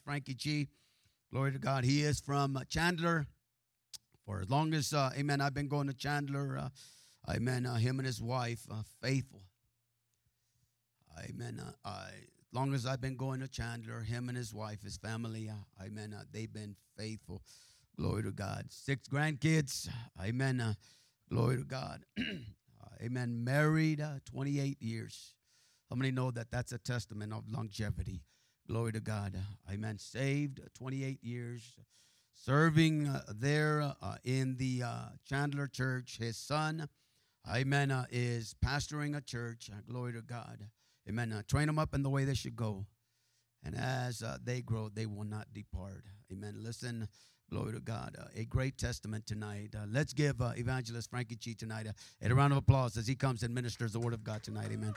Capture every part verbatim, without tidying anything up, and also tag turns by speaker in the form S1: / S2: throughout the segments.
S1: Frankie G. Glory to God. He is from uh, Chandler. For as long as, uh, amen, I've been going to Chandler, uh, amen, uh, him and his wife, uh, faithful. Amen. Uh, I, as long as I've been going to Chandler, him and his wife, his family, uh, amen, uh, they've been faithful. Glory to God. Six grandkids, amen, uh, glory to God. uh, amen. Married uh, twenty-eight years. How many know that that's a testament of longevity? Glory to God. Uh, amen. Saved uh, twenty-eight years. Serving uh, there uh, in the uh, Chandler church. His son, amen, uh, is pastoring a church. Uh, glory to God. Amen. Uh, train them up in the way they should go. And as uh, they grow, they will not depart. Amen. Listen, glory to God. Uh, a great testament tonight. Uh, let's give uh, Evangelist Frankie G tonight uh, a round of applause as he comes and ministers the word of God tonight. Amen.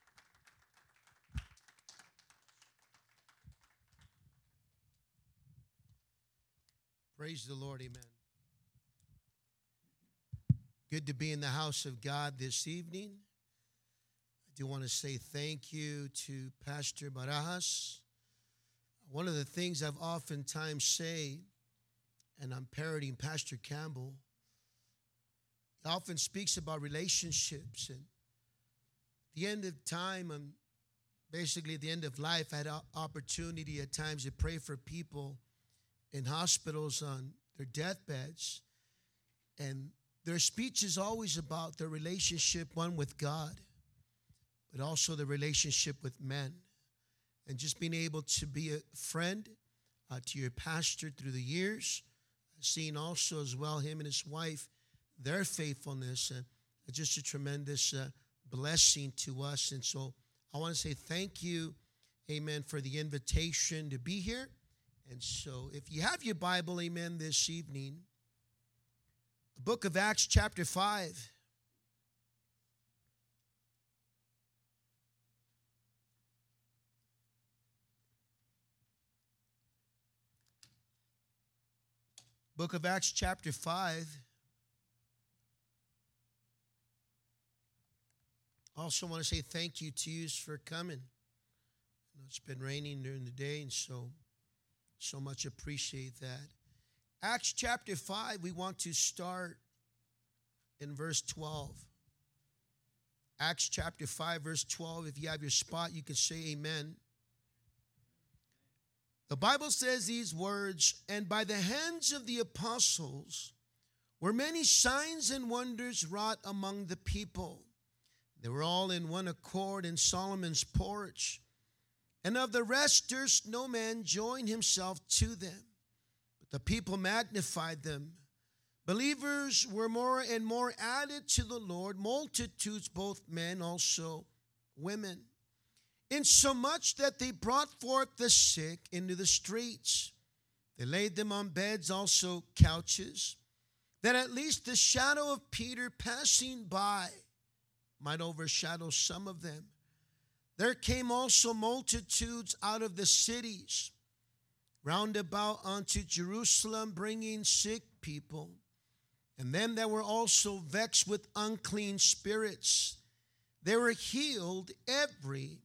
S2: Praise the Lord, amen. Good to be in the house of God this evening. I do want to say thank you to Pastor Barajas. One of the things I've oftentimes say, and I'm parodying Pastor Campbell, he often speaks about relationships. And at the end of time, and basically at the end of life, I had an opportunity at times to pray for people in hospitals on their deathbeds, and their speech is always about their relationship, one with God, but also the relationship with men, and just being able to be a friend uh, to your pastor through the years, seeing also as well him and his wife, their faithfulness, and just a tremendous uh, blessing to us. And so I want to say thank you, amen, for the invitation to be here. And so if you have your Bible, amen, this evening, the book of Acts chapter five. Book of Acts chapter five. Also want to say thank you to you for coming. I know it's been raining during the day, and so So much appreciate that. Acts chapter five, we want to start in verse twelve. Acts chapter five, verse twelve. If you have your spot, you can say amen. The Bible says these words, "And by the hands of the apostles were many signs and wonders wrought among the people. They were all in one accord in Solomon's porch. And of the rest durst no man join himself to them, but the people magnified them. Believers were more and more added to the Lord, multitudes, both men, also women, insomuch that they brought forth the sick into the streets. They laid them on beds, also couches, that at least the shadow of Peter passing by might overshadow some of them. There came also multitudes out of the cities round about unto Jerusalem, bringing sick people, and them that were also vexed with unclean spirits. They were healed, every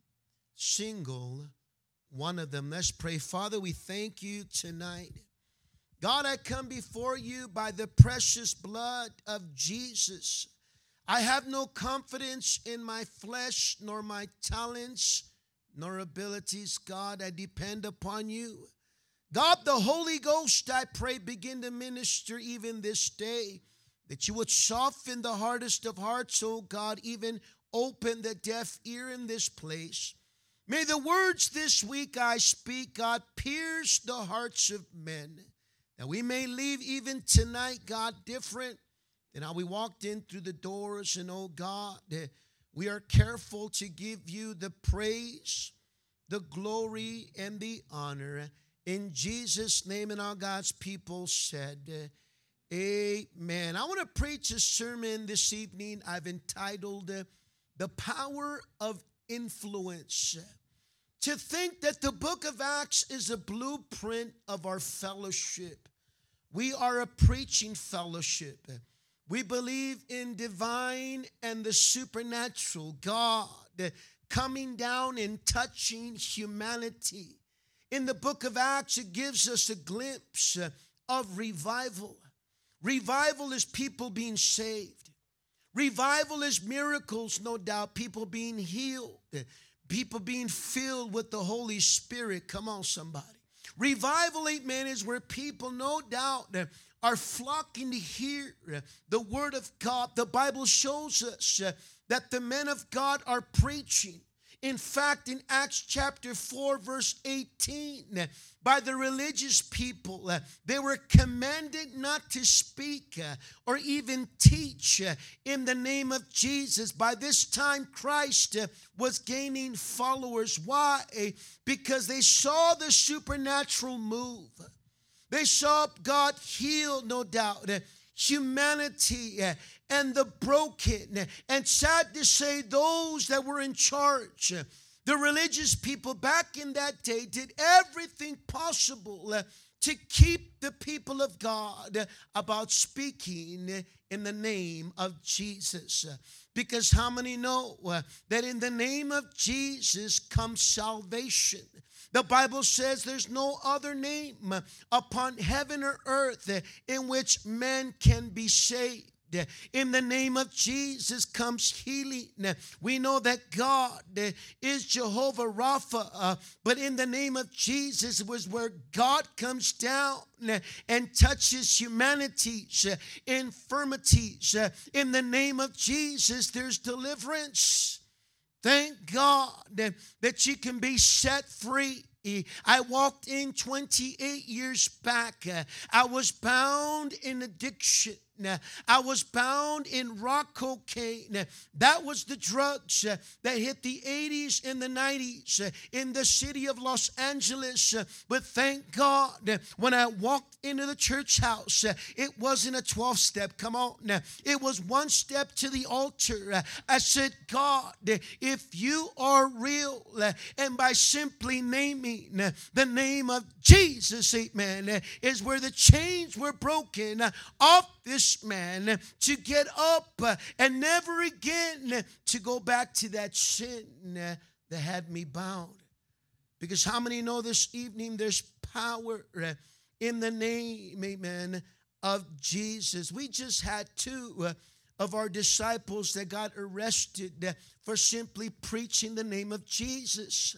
S2: single one of them." Let's pray. Father, we thank you tonight. God, I come before you by the precious blood of Jesus. I have no confidence in my flesh, nor my talents, nor abilities. God, I depend upon you. God, the Holy Ghost, I pray, begin to minister even this day, that you would soften the hardest of hearts, oh God, even open the deaf ear in this place. May the words this week I speak, God, pierce the hearts of men, that we may leave even tonight, God, different than how we walked in through the doors. And oh God, we are careful to give you the praise, the glory, and the honor. In Jesus' name, and all God's people said, amen. I want to preach a sermon this evening I've entitled, The Power of Influence. To think that the book of Acts is a blueprint of our fellowship. We are a preaching fellowship. We believe in divine and the supernatural, God coming down and touching humanity in the book of Acts, it gives us a glimpse uh, of revival. Revival is people being saved. Revival is miracles, no doubt, people being healed, people being filled with the Holy Spirit. Come on, somebody. Revival, amen, is where people, no doubt, are flocking to hear the word of God. The Bible shows us that the men of God are preaching. In fact, in Acts chapter four, verse eighteen, by the religious people, they were commanded not to speak or even teach in the name of Jesus. By this time, Christ was gaining followers. Why? Because they saw the supernatural move. They saw God heal, no doubt, humanity and the broken. And sad to say, those that were in charge, the religious people back in that day, did everything possible to keep the people of God about speaking in the name of Jesus. Because how many know that in the name of Jesus comes salvation? The Bible says there's no other name upon heaven or earth in which men can be saved. In the name of Jesus comes healing. We know that God is Jehovah Rapha, but in the name of Jesus was where God comes down and touches humanity's infirmities. In the name of Jesus, there's deliverance. Thank God that, that you can be set free. I walked in twenty-eight years back. I was bound in addiction. I was bound in rock cocaine. That was the drugs that hit the eighties and the nineties in the city of Los Angeles. But thank God, when I walked into the church house, it wasn't a twelve-step. Come on. It was one step to the altar. I said, God, if you are real, and by simply naming the name of Jesus, amen, is where the chains were broken off this man to get up and never again to go back to that sin that had me bound. Because how many know this evening there's power in the name, amen, of Jesus? We just had two of our disciples that got arrested for simply preaching the name of Jesus.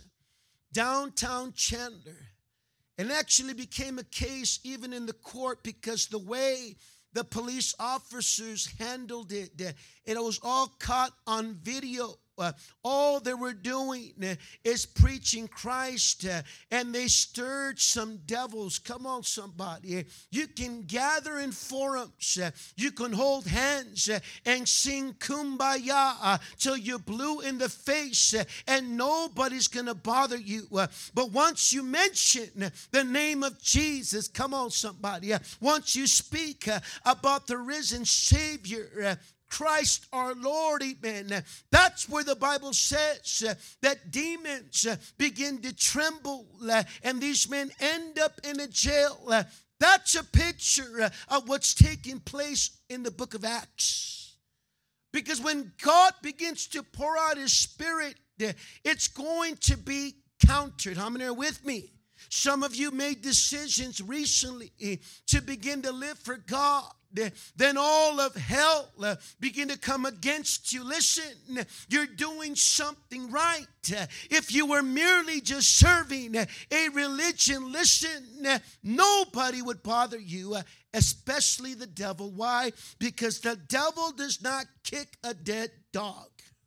S2: Downtown Chandler. And actually became a case even in the court because the way the police officers handled it, it was all caught on video. Uh, all they were doing uh, is preaching Christ, uh, and they stirred some devils. Come on, somebody. You can gather in forums. Uh, you can hold hands uh, and sing Kumbaya uh, till you're blue in the face, uh, and nobody's going to bother you. Uh, but once you mention uh, the name of Jesus, come on, somebody. Uh, once you speak uh, about the risen Savior, uh, Christ our Lord, amen. That's where the Bible says uh, that demons uh, begin to tremble uh, and these men end up in a jail. Uh, that's a picture uh, of what's taking place in the book of Acts. Because when God begins to pour out His Spirit, uh, it's going to be countered. How many are with me? Some of you made decisions recently uh, to begin to live for God. Then all of hell uh, begin to come against you. Listen, you're doing something right. Uh, if you were merely just serving uh, a religion, listen, uh, nobody would bother you, uh, especially the devil. Why? Because the devil does not kick a dead dog.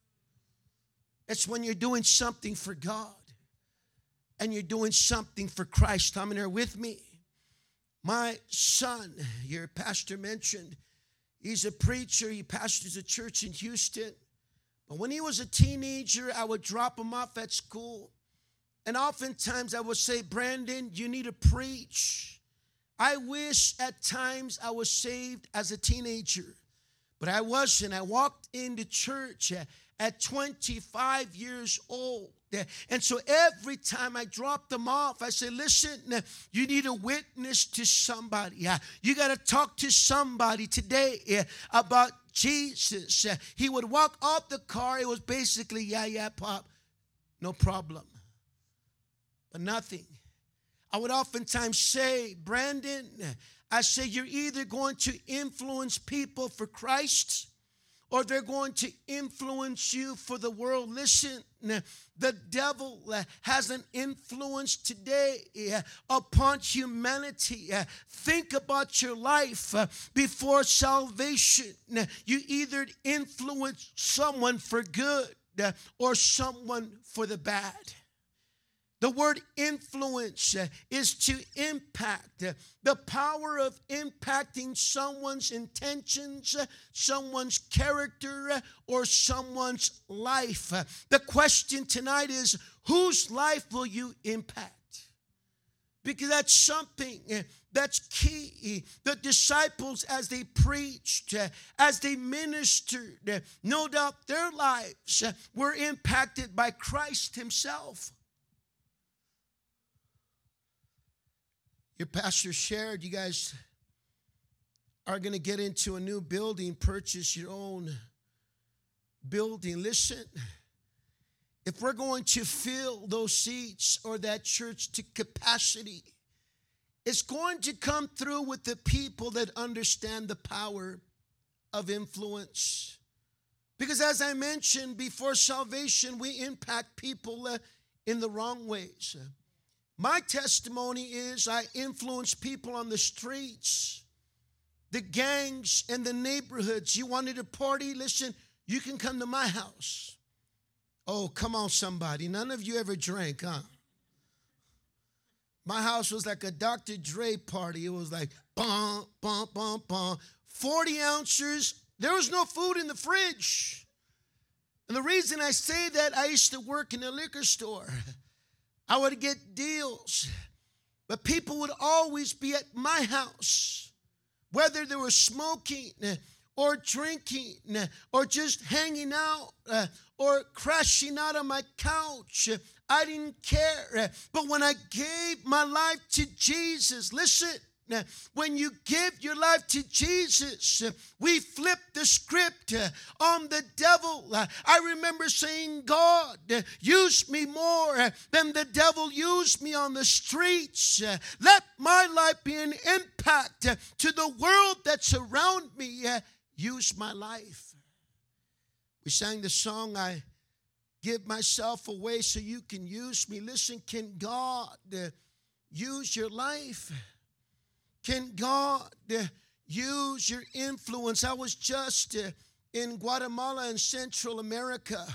S2: It's when you're doing something for God and you're doing something for Christ. How many are with me? My son, your pastor mentioned, he's a preacher. He pastors a church in Houston. But when he was a teenager, I would drop him off at school. And oftentimes I would say, Brandon, you need to preach. I wish at times I was saved as a teenager. But I wasn't. I walked into church at, at twenty-five years old. And so every time I dropped them off, I said, listen, you need a witness to somebody. You got to talk to somebody today about Jesus. He would walk off the car. It was basically, yeah, yeah, Pop, no problem. But nothing. I would oftentimes say, Brandon, I say you're either going to influence people for Christ or they're going to influence you for the world. Listen, the devil has an influence today upon humanity. Think about your life before salvation. You either influence someone for good or someone for the bad. The word influence is to impact. The power of impacting someone's intentions, someone's character, or someone's life. The question tonight is, whose life will you impact? Because that's something that's key. The disciples, as they preached, as they ministered, no doubt their lives were impacted by Christ himself. Your pastor shared you guys are going to get into a new building, purchase your own building. Listen, if we're going to fill those seats or that church to capacity, it's going to come through with the people that understand the power of influence. Because as I mentioned, before salvation, we impact people uh, in the wrong ways. My testimony is I influence people on the streets, the gangs, and the neighborhoods. You wanted a party? Listen, you can come to my house. Oh, come on, somebody. None of you ever drank, huh? My house was like a Doctor Dre party. It was like, bum, bum, bum, bum. forty ounces. There was no food in the fridge. And the reason I say that, I used to work in a liquor store. I would get deals, but people would always be at my house, whether they were smoking or drinking or just hanging out or crashing out on my couch. I didn't care. But when I gave my life to Jesus, listen, when you give your life to Jesus, we flip the script on the devil. I remember saying, God, use me more than the devil used me on the streets. Let my life be an impact to the world that's around me. Use my life. We sang the song, I give myself away so you can use me. Listen, can God use your life? Can God uh, use your influence? I was just uh, in Guatemala in Central America.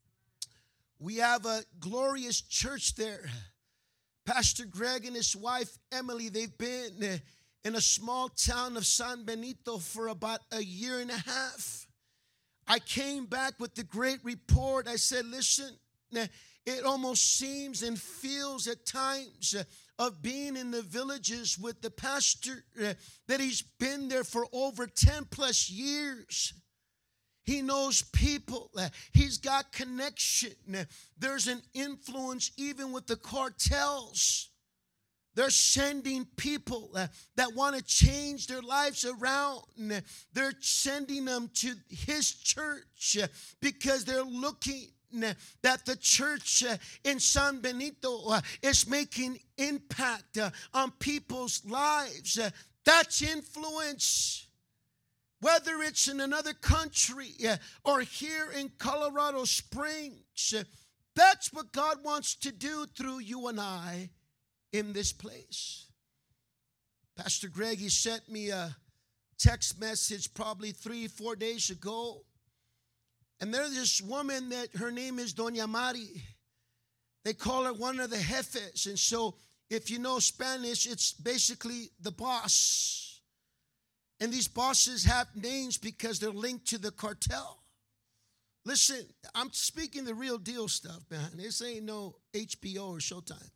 S2: We have a glorious church there. Pastor Greg and his wife, Emily, they've been uh, in a small town of San Benito for about a year and a half. I came back with the great report. I said, listen, uh, it almost seems and feels at times uh, of being in the villages with the pastor uh, that he's been there for over ten plus years. He knows people. Uh, he's got connection. Uh, there's an influence even with the cartels. They're sending people uh, that want to change their lives around. Uh, they're sending them to his church uh, because they're looking that the church uh, in San Benito uh, is making impact uh, on people's lives. Uh, that's influence. Whether it's in another country uh, or here in Colorado Springs, uh, that's what God wants to do through you and I in this place. Pastor Greg, he sent me a text message probably three, four days ago. And there's this woman that her name is Doña Mari. They call her one of the jefes. And so if you know Spanish, it's basically the boss. And these bosses have names because they're linked to the cartel. Listen, I'm speaking the real deal stuff, man. This ain't no H B O or Showtime.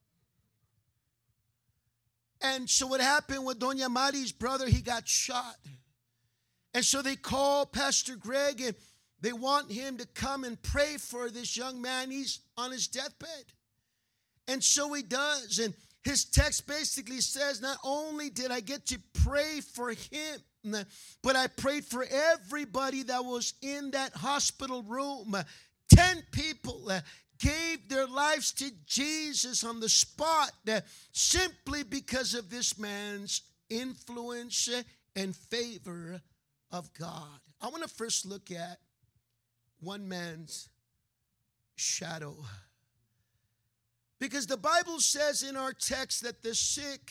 S2: And so what happened with Doña Mari's brother, he got shot. And so they call Pastor Greg and they want him to come and pray for this young man. He's on his deathbed. And so he does. And his text basically says, not only did I get to pray for him, but I prayed for everybody that was in that hospital room. Ten people, gave their lives to Jesus on the spot uh, simply because of this man's influence and favor of God. I want to first look at one man's shadow. Because the Bible says in our text that the sick,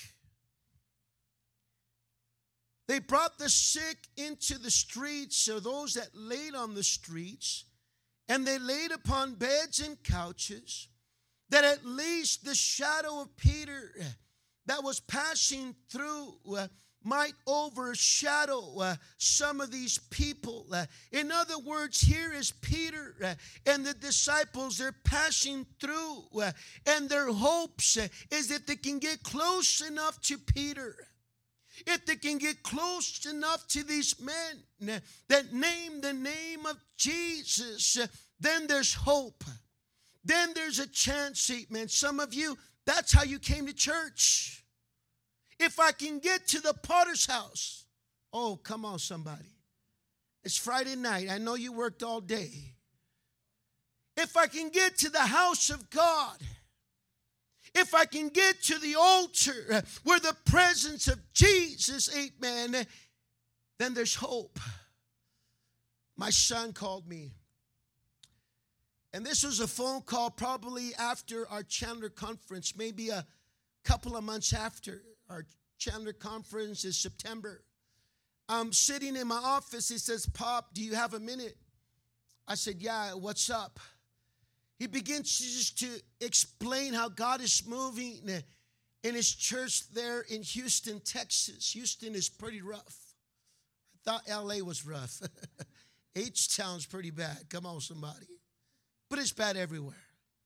S2: they brought the sick into the streets, or those that laid on the streets, and they laid upon beds and couches, that at least the shadow of Peter that was passing through uh, might overshadow uh, some of these people. Uh, in other words, here is Peter uh, and the disciples. They're passing through, uh, and their hopes uh, is that they can get close enough to Peter. If they can get close enough to these men uh, that name the name of Jesus, uh, then there's hope. Then there's a chance, amen. Some of you, that's how you came to church. If I can get to the Potter's house. Oh, come on, somebody. It's Friday night. I know you worked all day. If I can get to the house of God. If I can get to the altar where the presence of Jesus, amen, then there's hope. My son called me. And this was a phone call probably after our Chandler conference, maybe a couple of months after. Our Chandler conference is September. I'm sitting in my office. He says, "Pop, do you have a minute?" I said, "Yeah, what's up?" He begins to just to explain how God is moving in his church there in Houston, Texas. Houston is pretty rough. I thought L A was rough. H-Town's pretty bad. Come on, somebody. But it's bad everywhere.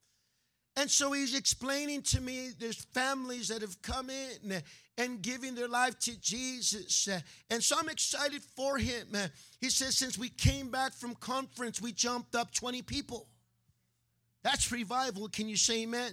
S2: And so he's explaining to me there's families that have come in and giving their life to Jesus. And so I'm excited for him. He says, since we came back from conference, we jumped up twenty people. That's revival. Can you say amen?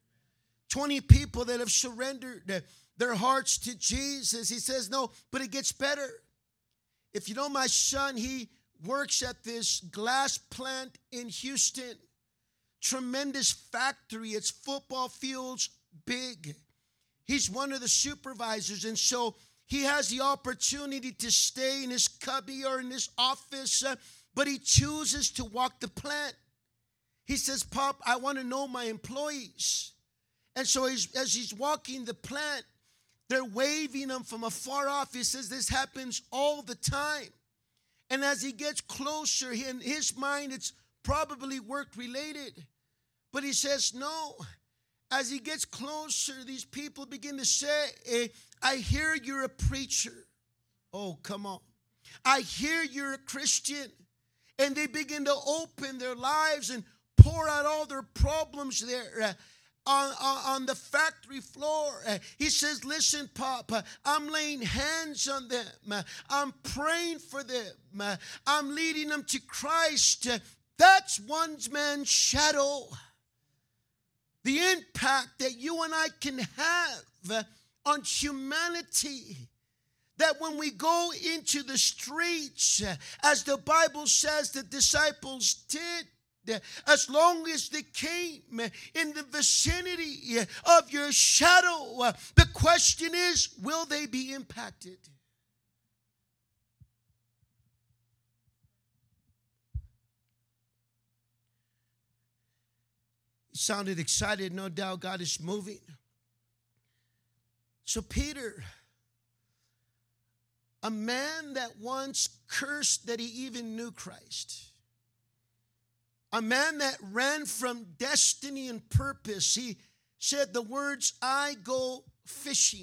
S2: twenty people that have surrendered their hearts to Jesus. He says, no, but it gets better. If you know my son, he works at this glass plant in Houston. Tremendous factory. It's football fields big. He's one of the supervisors, and so he has the opportunity to stay in his cubby or in his office, uh, but he chooses to walk the plant. He says, "Pop, I want to know my employees." And so he's, as he's walking the plant, they're waving him from afar off. He says this happens all the time. And as he gets closer, in his mind, it's probably work-related. But he says, no. As he gets closer, these people begin to say, eh, I hear you're a preacher. Oh, come on. I hear you're a Christian. And they begin to open their lives and pour out all their problems there uh, on, on, on the factory floor. Uh, he says, listen, Pop, uh, I'm laying hands on them. Uh, I'm praying for them. Uh, I'm leading them to Christ. Uh, that's one man's shadow. The impact that you and I can have uh, on humanity. That when we go into the streets, uh, as the Bible says the disciples did, uh, as long as they came uh, in the vicinity uh, of your shadow, uh, the question is, will they be impacted? He sounded excited. No doubt God is moving. So Peter, a man that once cursed that he even knew Christ. A man that ran from destiny and purpose. He said the words, I go fishing.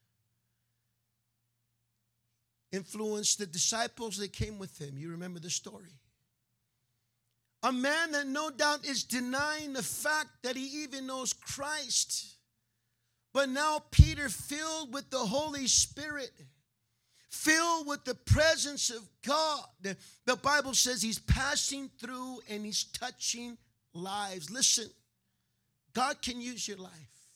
S2: Influenced the disciples that came with him. You remember the story. A man that no doubt is denying the fact that he even knows Christ. But now Peter, filled with the Holy Spirit, filled with the presence of God. The Bible says he's passing through and he's touching lives. Listen, God can use your life.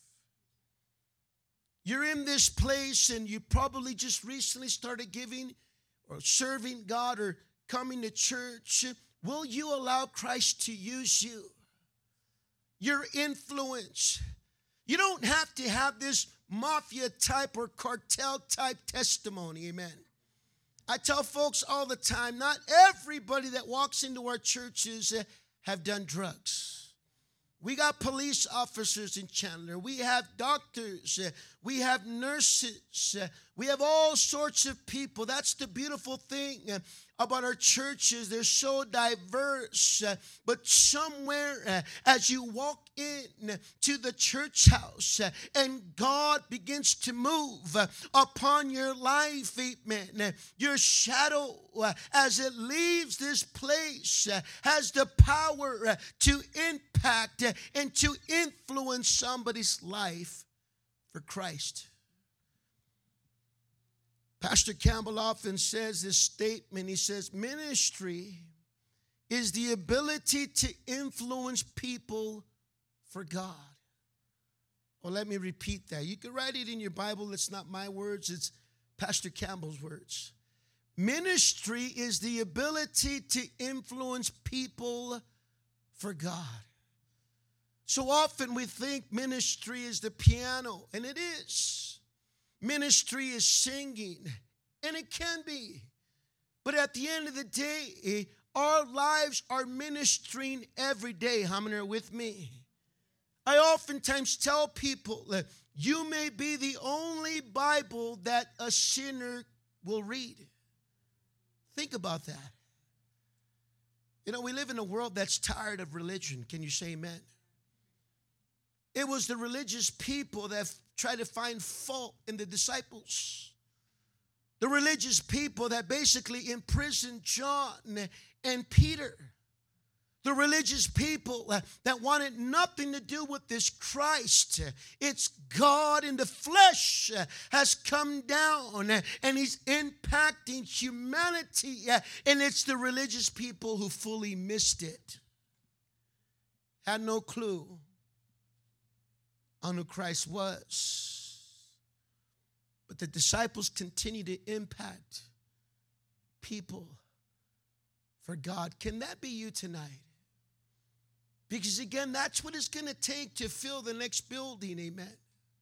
S2: You're in this place and you probably just recently started giving or serving God or coming to church. Will you allow Christ to use you? your influence. You don't have to have this mafia type or cartel type testimony. Amen. I tell folks all the time, not everybody that walks into our churches uh, have done drugs. We got police officers in Chandler. We have doctors. Uh, we have nurses. Uh, we have all sorts of people. That's the beautiful thing uh, about our churches. They're so diverse. Uh, but somewhere uh, as you walk in to the church house uh, and God begins to move uh, upon your life, amen, uh, your shadow uh, as it leaves this place uh, has the power uh, to impact uh, and to influence somebody's life for Christ. Pastor Campbell often says this statement. He says, ministry is the ability to influence people for God. Well, let me repeat that. You can write it in your Bible. It's not my words. It's Pastor Campbell's words. Ministry is the ability to influence people for God. So often we think ministry is the piano, and it is. Ministry is singing, and it can be. But at the end of the day, our lives are ministering every day. How many are with me? I oftentimes tell people that you may be the only Bible that a sinner will read. Think about that. You know, we live in a world that's tired of religion. Can you say amen? It was the religious people that tried to find fault in the disciples. The religious people that basically imprisoned John and Peter. The religious people that wanted nothing to do with this Christ. It's God in the flesh has come down and he's impacting humanity. And it's the religious people who fully missed it. Had no clue on who Christ was. But the disciples continue to impact people for God. Can that be you tonight? Because again, that's what it's going to take to fill the next building, amen.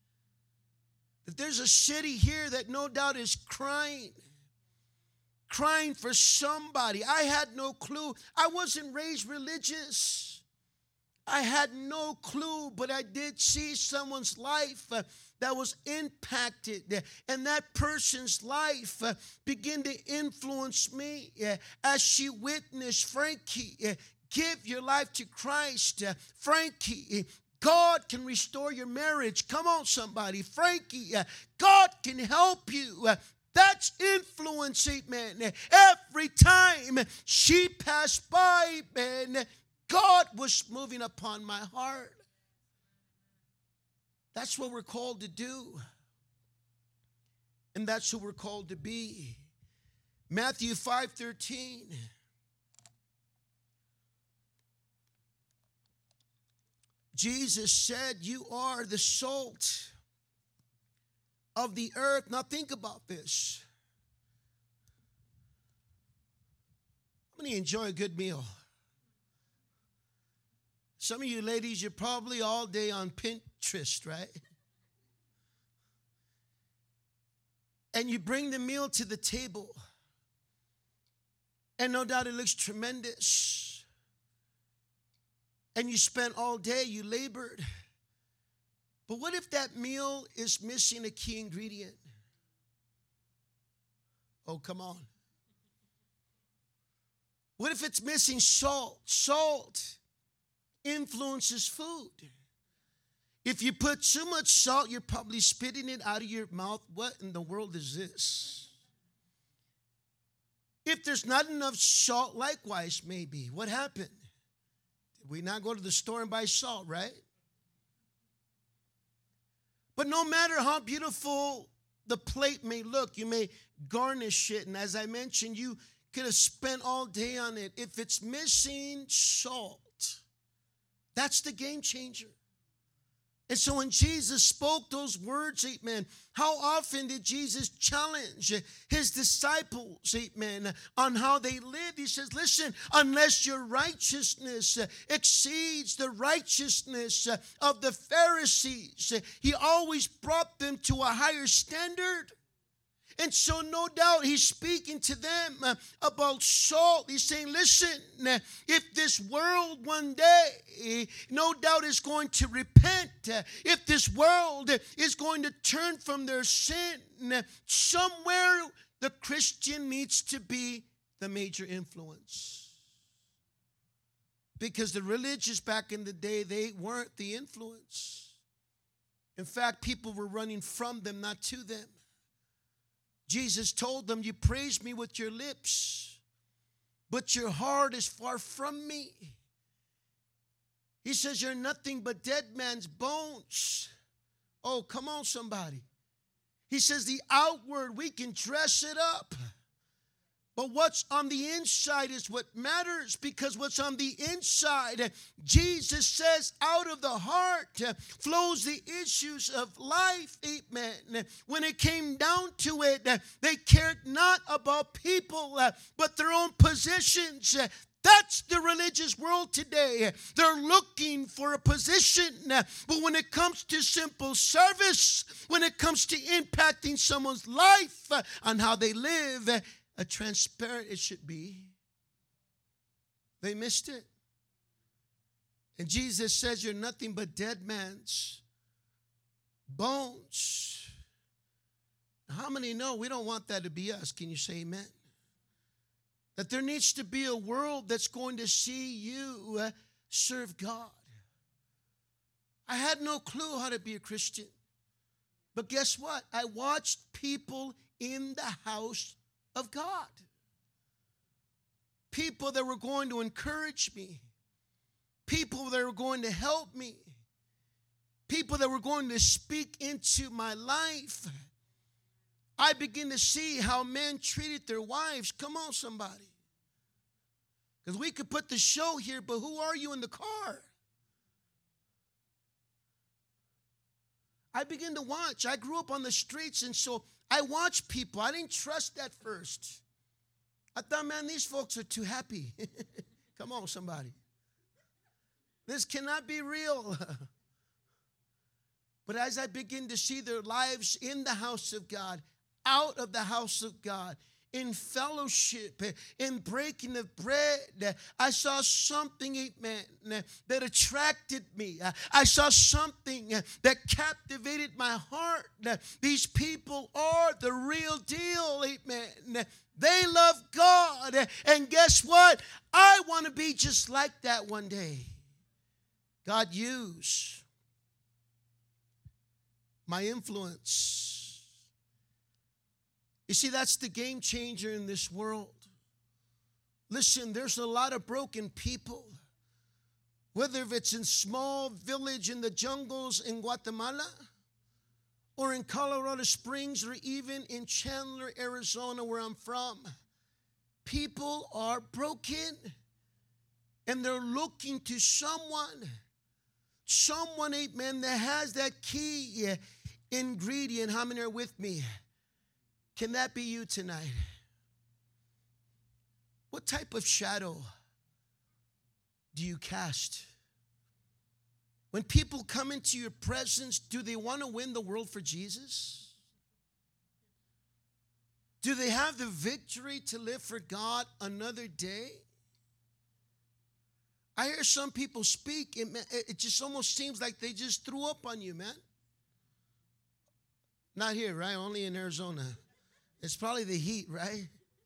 S2: That there's a city here that no doubt is crying, crying for somebody. I had no clue. I wasn't raised religious. I had no clue, but I did see someone's life uh, that was impacted, uh, and that person's life uh, began to influence me uh, as she witnessed Frankie uh, give your life to Christ. Uh, Frankie, uh, God can restore your marriage. Come on, somebody. Frankie, uh, God can help you. Uh, That's influence, amen. Every time she passed by, man, God was moving upon my heart. That's what we're called to do. And that's who we're called to be. Matthew five thirteen. Jesus said, you are the salt of the earth. Now think about this. How many enjoy a good meal? Some of you ladies, you're probably all day on Pinterest, right? And you bring the meal to the table. And no doubt it looks tremendous. And you spent all day, you labored. But what if that meal is missing a key ingredient? Oh, come on. What if it's missing salt? Salt influences food. If you put too much salt, you're probably spitting it out of your mouth. What in the world is this? If there's not enough salt, likewise, maybe. What happened? Did we not go to the store and buy salt, right? But no matter how beautiful the plate may look, you may garnish it. And as I mentioned, you could have spent all day on it. If it's missing salt, that's the game changer. And so when Jesus spoke those words, amen, how often did Jesus challenge his disciples, amen, on how they lived? He says, listen, unless your righteousness exceeds the righteousness of the Pharisees, he always brought them to a higher standard. And so no doubt he's speaking to them uh, about salt. He's saying, listen, uh, if this world one day, no doubt is going to repent, uh, if this world uh, is going to turn from their sin, uh, somewhere the Christian needs to be the major influence. Because the religious back in the day, they weren't the influence. In fact, people were running from them, not to them. Jesus told them, you praise me with your lips, but your heart is far from me. He says, you're nothing but dead man's bones. Oh, come on, somebody. He says, the outward, we can dress it up. But what's on the inside is what matters, because what's on the inside, Jesus says, out of the heart flows the issues of life. Amen. When it came down to it, they cared not about people, but their own positions. That's the religious world today. They're looking for a position. But when it comes to simple service, when it comes to impacting someone's life on how they live, a transparent it should be, they missed it. And Jesus says, you're nothing but dead man's bones. How many know we don't want that to be us? Can you say amen? That there needs to be a world that's going to see you uh, serve God. I had no clue how to be a Christian. But guess what? I watched people in the house of God. People that were going to encourage me. People that were going to help me. People that were going to speak into my life. I begin to see how men treated their wives. Come on, somebody. Because we could put the show here, but who are you in the car? I begin to watch. I grew up on the streets, and so I watched people. I didn't trust at first. I thought, man, these folks are too happy. Come on, somebody. This cannot be real. But as I begin to see their lives in the house of God, out of the house of God, in fellowship, in breaking of bread, I saw something, amen, that attracted me. I saw something that captivated my heart. These people are the real deal, amen. They love God, and guess what? I want to be just like that one day. God, use my influence. You see, that's the game changer in this world. Listen, there's a lot of broken people. Whether it's in small village in the jungles in Guatemala, or in Colorado Springs, or even in Chandler, Arizona, where I'm from, people are broken. And they're looking to someone, someone, amen, that has that key ingredient. How many are with me? Can that be you tonight? What type of shadow do you cast? When people come into your presence, do they want to win the world for Jesus? Do they have the victory to live for God another day? I hear some people speak, it, it just almost seems like they just threw up on you, man. Not here, right? Only in Arizona. It's probably the heat, right?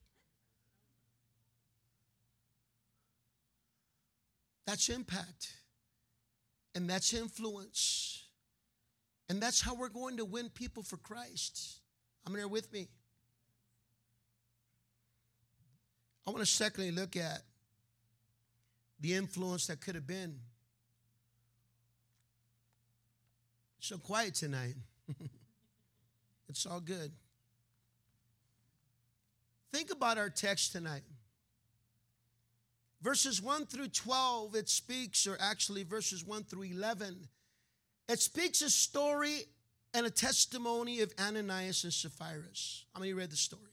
S2: That's impact. And that's influence. And that's how we're going to win people for Christ. I'm there with me. I want to secondly look at the influence that could have been. It's so quiet tonight. It's all good. Think about our text tonight. Verses one through twelve, it speaks, or actually verses one through eleven, It speaks a story and a testimony of Ananias and Sapphira. How many read the story?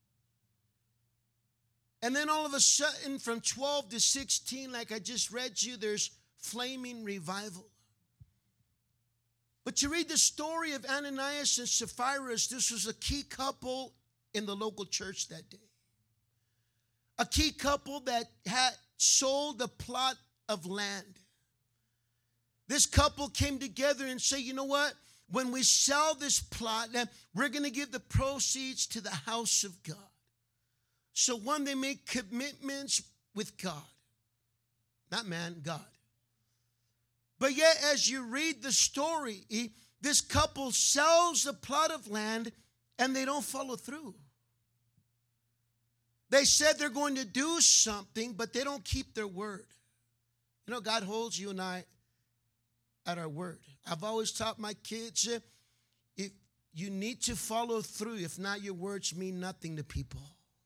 S2: And then all of a sudden, from twelve to sixteen, like I just read you, there's flaming revival. But you read the story of Ananias and Sapphira. This was a key couple in the local church that day. A key couple that had sold a plot of land. This couple came together and said, you know what? When we sell this plot, we're going to give the proceeds to the house of God. So one, they make commitments with God. Not man, God. But yet, as you read the story, this couple sells a plot of land and they don't follow through. They said they're going to do something, but they don't keep their word. You know, God holds you and I at our word. I've always taught my kids, if you need to follow through. If not, your words mean nothing to people.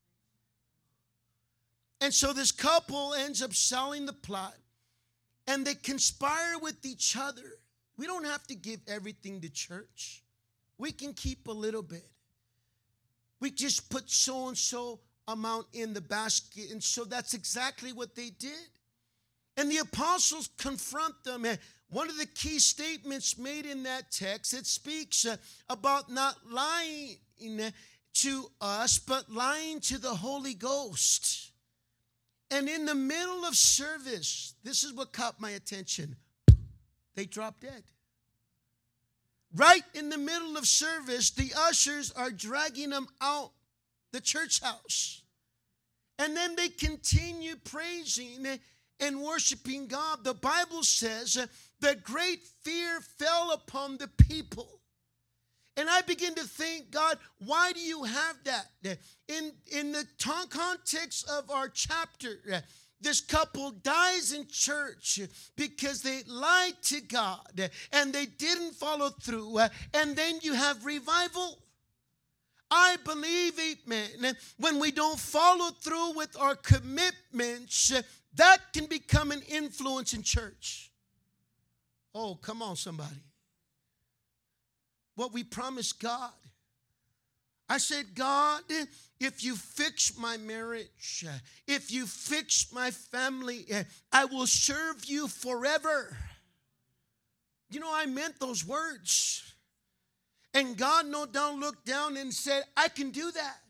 S2: And so this couple ends up selling the plot, and they conspire with each other. We don't have to give everything to church. We can keep a little bit. We just put so-and-so amount in the basket. And so that's exactly what they did. And the apostles confront them. And one of the key statements made in that text, it speaks uh, about not lying to us, but lying to the Holy Ghost. And in the middle of service, this is what caught my attention. They dropped dead. Right in the middle of service, the ushers are dragging them out the church house. And then they continue praising and worshiping God. The Bible says that great fear fell upon the people. And I begin to think, God, why do you have that? In, in the context of our chapter, this couple dies in church because they lied to God and they didn't follow through. And then you have revival. I believe, amen, when we don't follow through with our commitments, that can become an influence in church. Oh, come on, somebody. What we promised God. I said, God, if you fix my marriage, if you fix my family, I will serve you forever. You know, I meant those words. And God no doubt looked down and said, I can do that.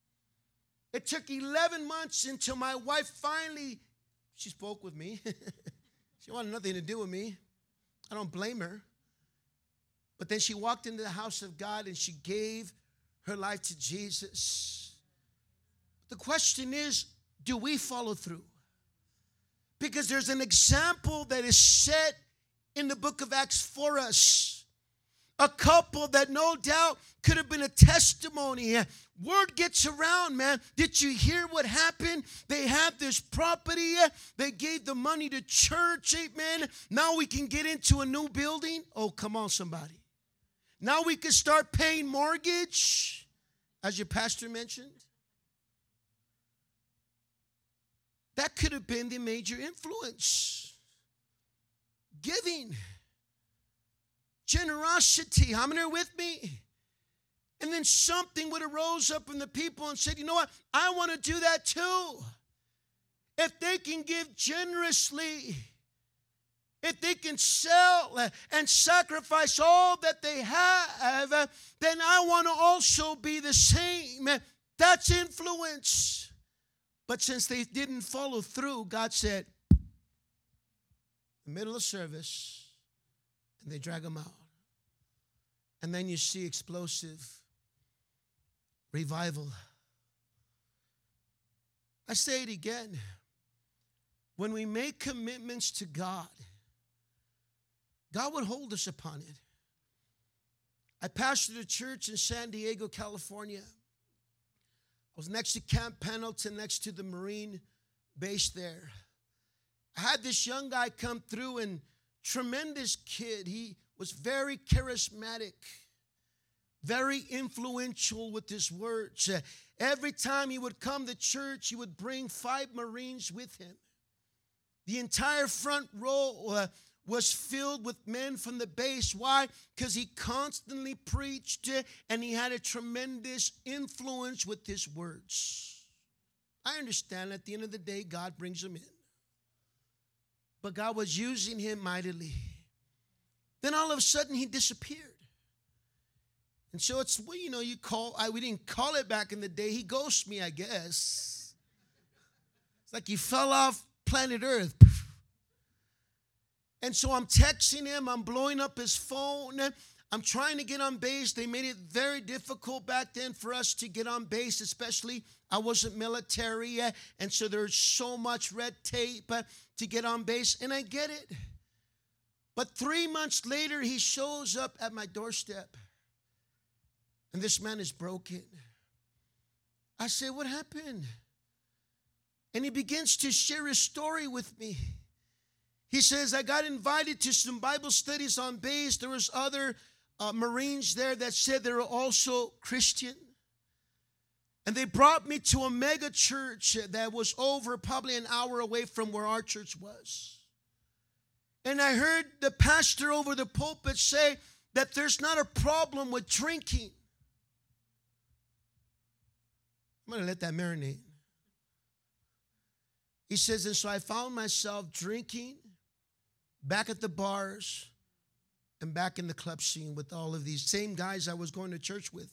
S2: It took eleven months until my wife finally, she spoke with me. She wanted nothing to do with me. I don't blame her. But then she walked into the house of God and she gave her life to Jesus. The question is, do we follow through? Because there's an example that is set in the book of Acts for us. A couple that no doubt could have been a testimony. Word gets around, man. Did you hear what happened? They have this property. They gave the money to church, amen. Now we can get into a new building. Oh, come on, somebody. Now we can start paying mortgage, as your pastor mentioned. That could have been the major influence. Giving. Generosity. How many are with me? And then something would have rose up in the people and said, you know what? I want to do that too. If they can give generously, if they can sell and sacrifice all that they have, then I want to also be the same. That's influence. But since they didn't follow through, God said, the middle of service, and they drag them out. And then you see explosive revival. I say it again. When we make commitments to God, God would hold us upon it. I pastored a church in San Diego, California. I was next to Camp Pendleton, next to the Marine base there. I had this young guy come through, and tremendous kid. He was very charismatic, very influential with his words. Uh, every time he would come to church, he would bring five Marines with him. The entire front row uh, was filled with men from the base. Why? Because he constantly preached and he had a tremendous influence with his words. I understand at the end of the day, God brings him in. But God was using him mightily. Then all of a sudden, he disappeared. And so it's, well, you know, you call, I, we didn't call it back in the day. He ghosted me, I guess. It's like he fell off planet Earth. And so I'm texting him. I'm blowing up his phone. I'm trying to get on base. They made it very difficult back then for us to get on base, especially I wasn't military. And so there's so much red tape to get on base. And I get it. But three months later, he shows up at my doorstep. And this man is broken. I say, what happened? And he begins to share his story with me. He says, I got invited to some Bible studies on base. There was other uh, Marines there that said they were also Christian. And they brought me to a mega church that was over probably an hour away from where our church was. And I heard the pastor over the pulpit say that there's not a problem with drinking. I'm going to let that marinate. He says, and so I found myself drinking back at the bars and back in the club scene with all of these same guys I was going to church with.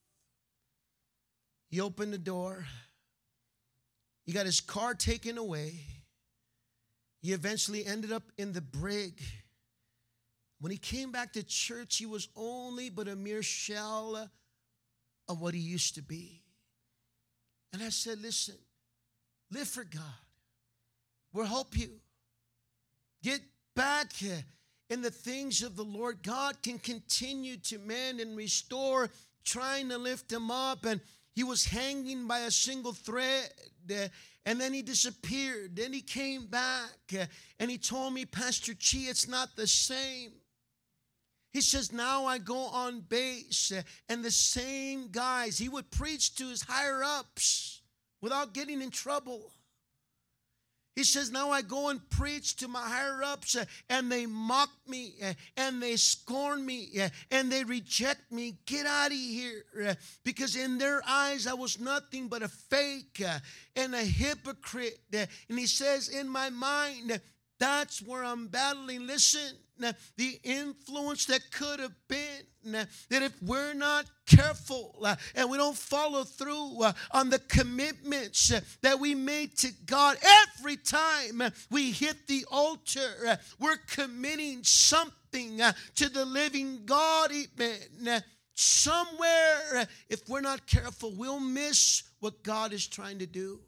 S2: He opened the door. He got his car taken away. He eventually ended up in the brig. When he came back to church, he was only but a mere shell of what he used to be. And I said, listen, live for God. We'll help you. Get back in the things of the Lord. God can continue to mend and restore, trying to lift him up. And he was hanging by a single thread. And then he disappeared. Then he came back. And he told me, Pastor Chi, it's not the same. He says, now I go on base. And the same guys, he would preach to his higher ups without getting in trouble. He says, now I go and preach to my higher-ups, uh, and they mock me, uh, and they scorn me, uh, and they reject me. Get out of here. Uh, because in their eyes, I was nothing but a fake uh, and a hypocrite. Uh, and he says, in my mind, uh, that's where I'm battling. Listen, uh, the influence that could have been, uh, that if we're not careful uh, and we don't follow through uh, on the commitments uh, that we made to God, every time uh, we hit the altar, uh, we're committing something uh, to the living God. Amen. Uh, somewhere, uh, if we're not careful, we'll miss what God is trying to do.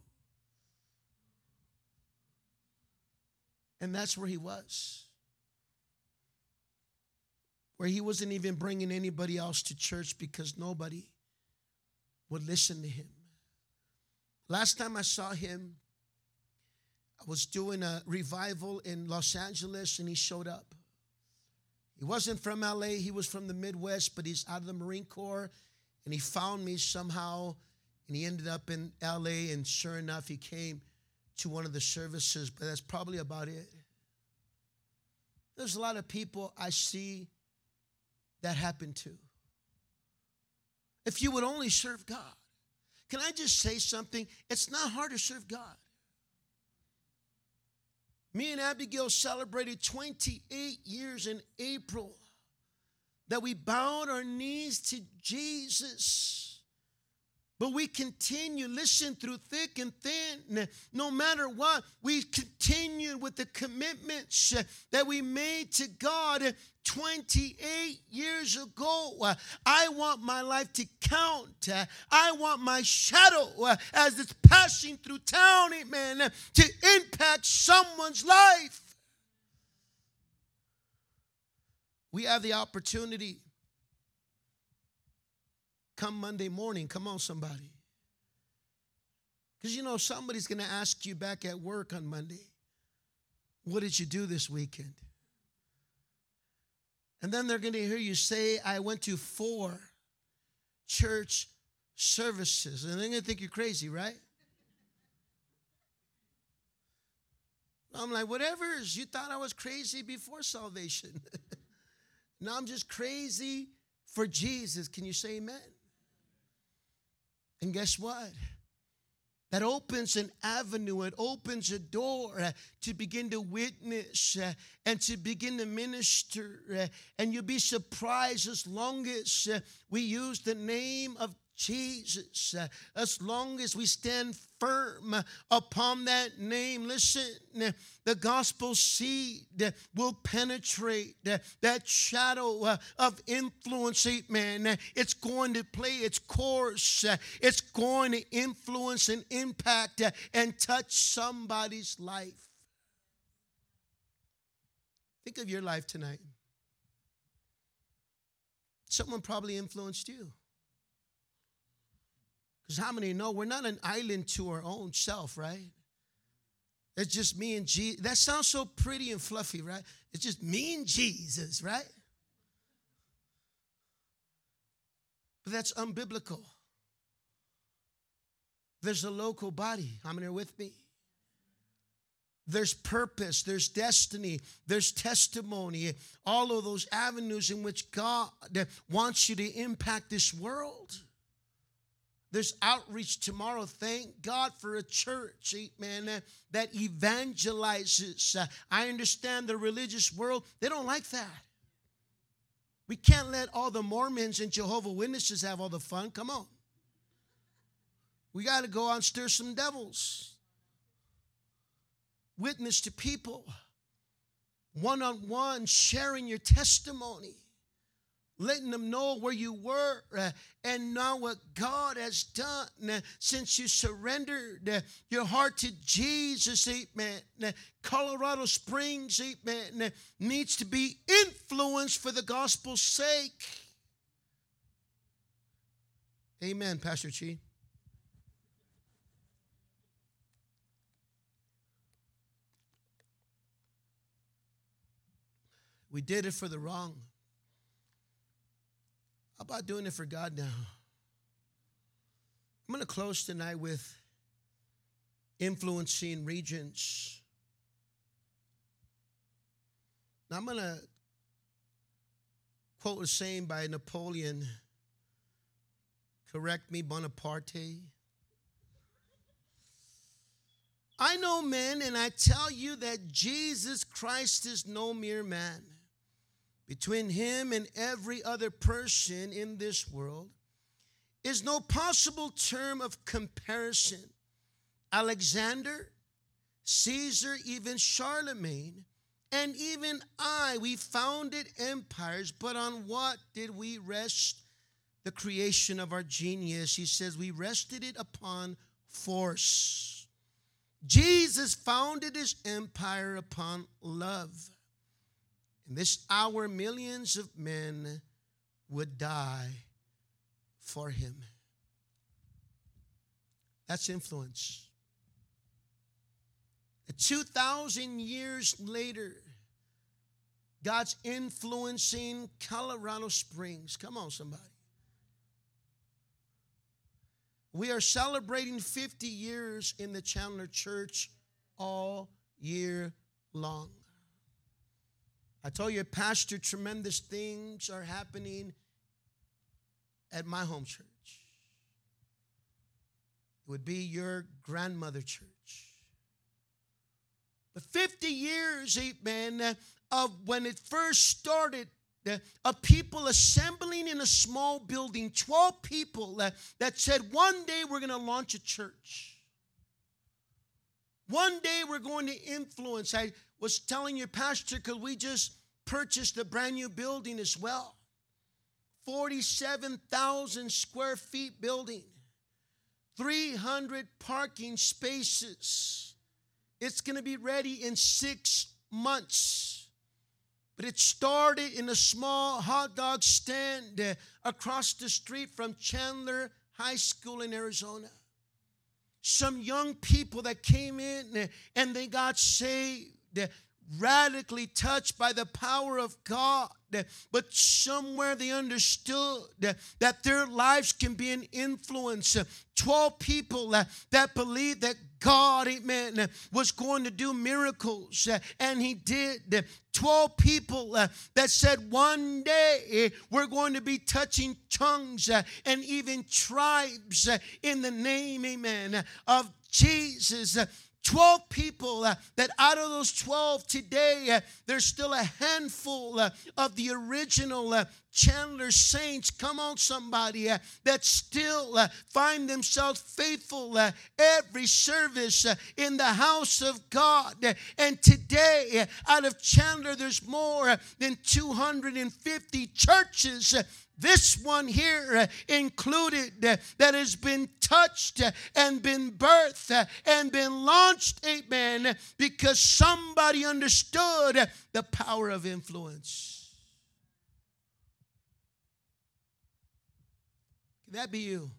S2: And that's where he was. Where he wasn't even bringing anybody else to church because nobody would listen to him. Last time I saw him, I was doing a revival in Los Angeles, and he showed up. He wasn't from L A, he was from the Midwest, but he's out of the Marine Corps, and he found me somehow, and he ended up in L A, and sure enough, he came to one of the services, but that's probably about it. There's a lot of people I see that happen to. If you would only serve God. Can I just say something? It's not hard to serve God. Me and Abigail celebrated twenty-eight years in April that we bowed our knees to Jesus. But we continue, listen, through thick and thin, no matter what, we continue with the commitments that we made to God twenty-eight years ago. I want my life to count. I want my shadow, as it's passing through town, amen, to impact someone's life. We have the opportunity. Come Monday morning, come on, somebody. Because you know somebody's going to ask you back at work on Monday, what did you do this weekend? And then they're going to hear you say, I went to four church services. And they're going to think you're crazy, right? I'm like, whatever. You thought I was crazy before salvation. Now I'm just crazy for Jesus. Can you say amen? And guess what? That opens an avenue. It opens a door uh, to begin to witness uh, and to begin to minister. Uh, and you'll be surprised as long as uh, we use the name of Jesus, uh, as long as we stand firm uh, upon that name. Listen, uh, the gospel seed uh, will penetrate uh, that shadow uh, of influence. Amen. Uh, it's going to play its course. Uh, it's going to influence and impact uh, and touch somebody's life. Think of your life tonight. Someone probably influenced you. Because how many know we're not an island to our own self, right? It's just me and Jesus. That sounds so pretty and fluffy, right? It's just me and Jesus, right? But that's unbiblical. There's a local body. How many are with me? There's purpose, there's destiny, there's testimony, all of those avenues in which God wants you to impact this world. There's outreach tomorrow. Thank God for a church, amen, that evangelizes. Uh, I understand the religious world, they don't like that. We can't let all the Mormons and Jehovah's Witnesses have all the fun. Come on. We got to go out and stir some devils. Witness to people. One-on-one, sharing your testimony. Letting them know where you were uh, and now what God has done uh, since you surrendered uh, your heart to Jesus, amen. Uh, Colorado Springs, amen, uh, needs to be influenced for the gospel's sake. Amen, Pastor Chi. We did it for the wrong. How about doing it for God now? I'm going to close tonight with influencing regions. Now I'm going to quote a saying by Napoleon. Correct me, Bonaparte. I know men, and I tell you that Jesus Christ is no mere man. Between him and every other person in this world is no possible term of comparison. Alexander, Caesar, even Charlemagne, and even I, we founded empires, but on what did we rest the creation of our genius? He says we rested it upon force. Jesus founded his empire upon love. In this hour, millions of men would die for him. That's influence. two thousand years later, God's influencing Colorado Springs. Come on, somebody. We are celebrating fifty years in the Chandler Church all year long. I told you, Pastor, tremendous things are happening at my home church. It would be your grandmother church. But fifty years, amen, of when it first started, of people assembling in a small building, twelve people that, that said, one day we're going to launch a church. One day we're going to influence. I was telling your pastor, because we just purchased a brand new building as well. forty-seven thousand square feet building. three hundred parking spaces. It's going to be ready in six months. But it started in a small hot dog stand uh, across the street from Chandler High School in Arizona. Some young people that came in uh, and they got saved, uh, radically touched by the power of God. but somewhere they understood that their lives can be an influence. twelve people that believed that God, amen, was going to do miracles, and he did. twelve people that said one day we're going to be touching tongues and even tribes in the name, amen, of Jesus. twelve people uh, that out of those twelve today, uh, there's still a handful uh, of the original uh, Chandler saints, come on somebody, uh, that still uh, find themselves faithful uh, every service uh, in the house of God. Uh, and today, uh, out of Chandler, there's more uh, than two hundred fifty churches. Uh, This one here uh, included uh, that has been touched uh, and been birthed uh, and been launched, amen, because somebody understood uh, the power of influence. Can that be you?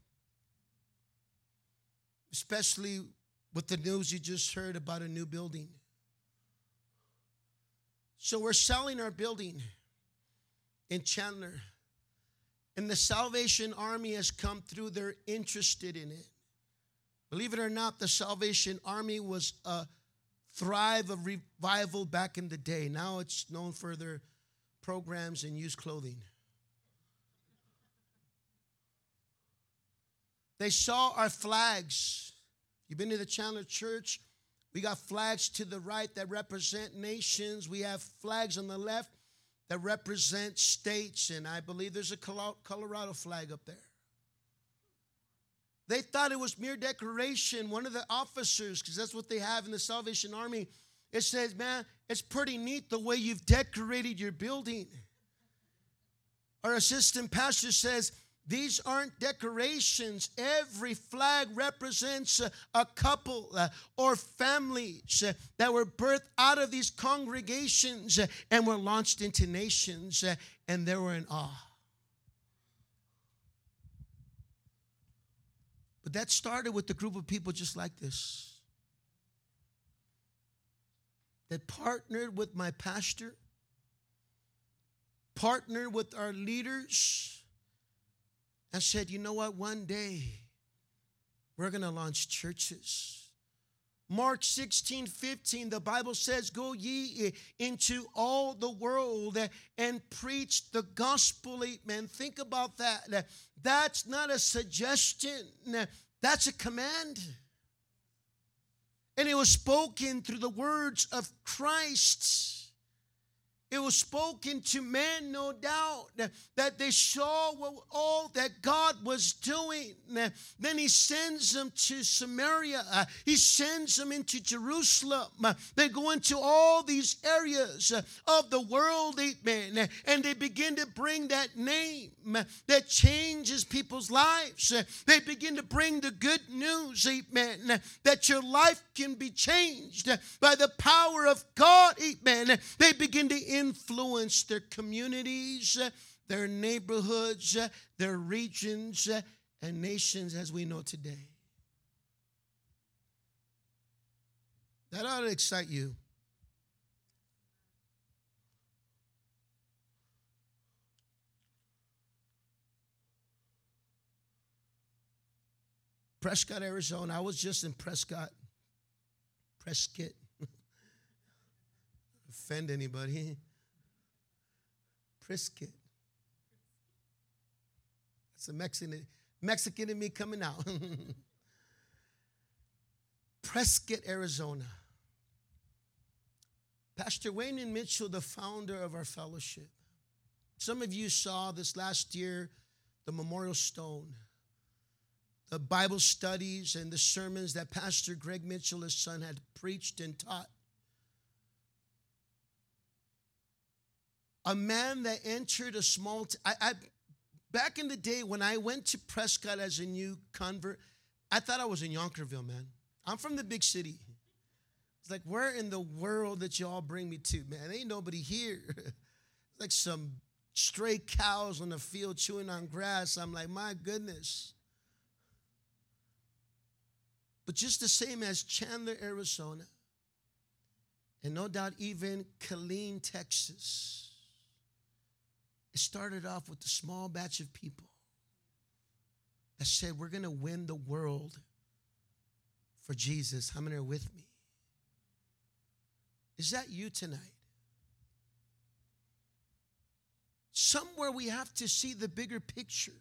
S2: Especially with the news you just heard about a new building. So we're selling our building in Chandler. And the Salvation Army has come through. They're interested in it. Believe it or not, the Salvation Army was a thrive of revival back in the day. Now it's known for their programs and used clothing. They saw our flags. You've been to the Chandler Church. We got flags to the right that represent nations. We have flags on the left that represent states, and I believe there's a Colorado flag up there. They thought it was mere decoration. One of the officers, because that's what they have in the Salvation Army, it says, man, it's pretty neat the way you've decorated your building. Our assistant pastor says, these aren't decorations. Every flag represents a, a couple uh, or families uh, that were birthed out of these congregations uh, and were launched into nations, uh, and they were in awe. But that started with a group of people just like this that partnered with my pastor, partnered with our leaders, and said, you know what, one day we're going to launch churches. Mark sixteen fifteen, the Bible says, go ye into all the world and preach the gospel. Amen. Think about that. That's not a suggestion. That's a command. And it was spoken through the words of Christ. It was spoken to men, no doubt, that they saw what, all that God was doing. Then he sends them to Samaria. He sends them into Jerusalem. They go into all these areas of the world, amen, and they begin to bring that name that changes people's lives. They begin to bring the good news, amen, that your life can be changed by the power of God, amen. They begin to influence their communities, their neighborhoods, their regions, and nations as we know today. That ought to excite you. Prescott, Arizona. I was just in Prescott. Prescott. Offend anybody? Prescott. That's a Mexican, Mexican in me coming out. Prescott, Arizona. Pastor Wayne and Mitchell, the founder of our fellowship. Some of you saw this last year, the Memorial Stone, the Bible studies and the sermons that Pastor Greg Mitchell, his son, had preached and taught. A man that entered a small, t- I, I, back in the day when I went to Prescott as a new convert, I thought I was in Yonkerville, man. I'm from the big city. It's like, where in the world did y'all bring me to, man? Ain't nobody here. It's like some stray cows on the field chewing on grass. I'm like, my goodness. But just the same as Chandler, Arizona, and no doubt even Killeen, Texas, It started off with a small batch of people that said, we're going to win the world for Jesus. How many are with me? Is that you tonight? Somewhere we have to see the bigger picture.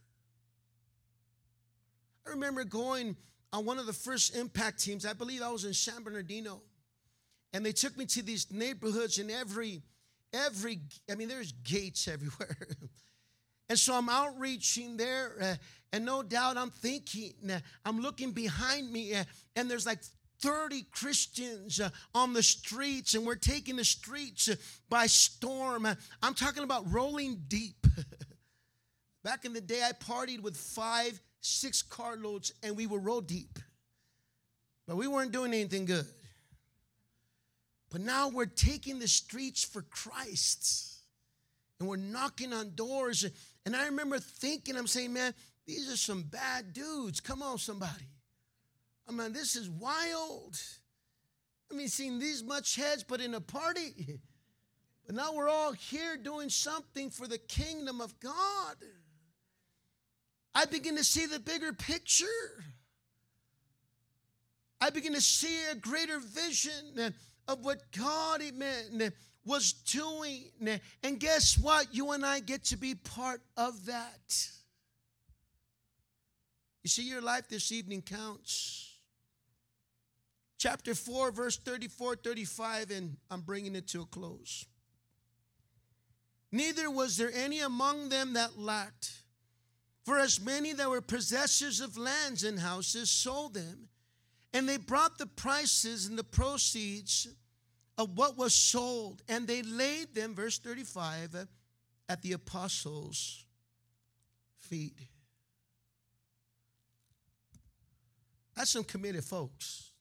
S2: I remember going on one of the first impact teams. I believe I was in San Bernardino. And they took me to these neighborhoods, and every, every, I mean, there's gates everywhere. And so I'm outreaching there, uh, and no doubt I'm thinking, uh, I'm looking behind me, uh, and there's like thirty Christians uh, on the streets, and we're taking the streets uh, by storm. Uh, I'm talking about rolling deep. Back in the day, I partied with five, six carloads, and we would roll deep. But we weren't doing anything good. But now we're taking the streets for Christ. And we're knocking on doors. And I remember thinking, I'm saying, man, these are some bad dudes. Come on, somebody. I mean, this is wild. I mean, seeing these much heads, but in a party. But now we're all here doing something for the kingdom of God. I begin to see the bigger picture. I begin to see a greater vision of what God, amen, was doing. And guess what? You and I get to be part of that. You see, your life this evening counts. Chapter four, verse thirty-four, thirty-five, and I'm bringing it to a close. Neither was there any among them that lacked. For as many that were possessors of lands and houses sold them, and they brought the prices and the proceeds of what was sold, and they laid them, verse thirty-five, at the apostles' feet. That's some committed folks.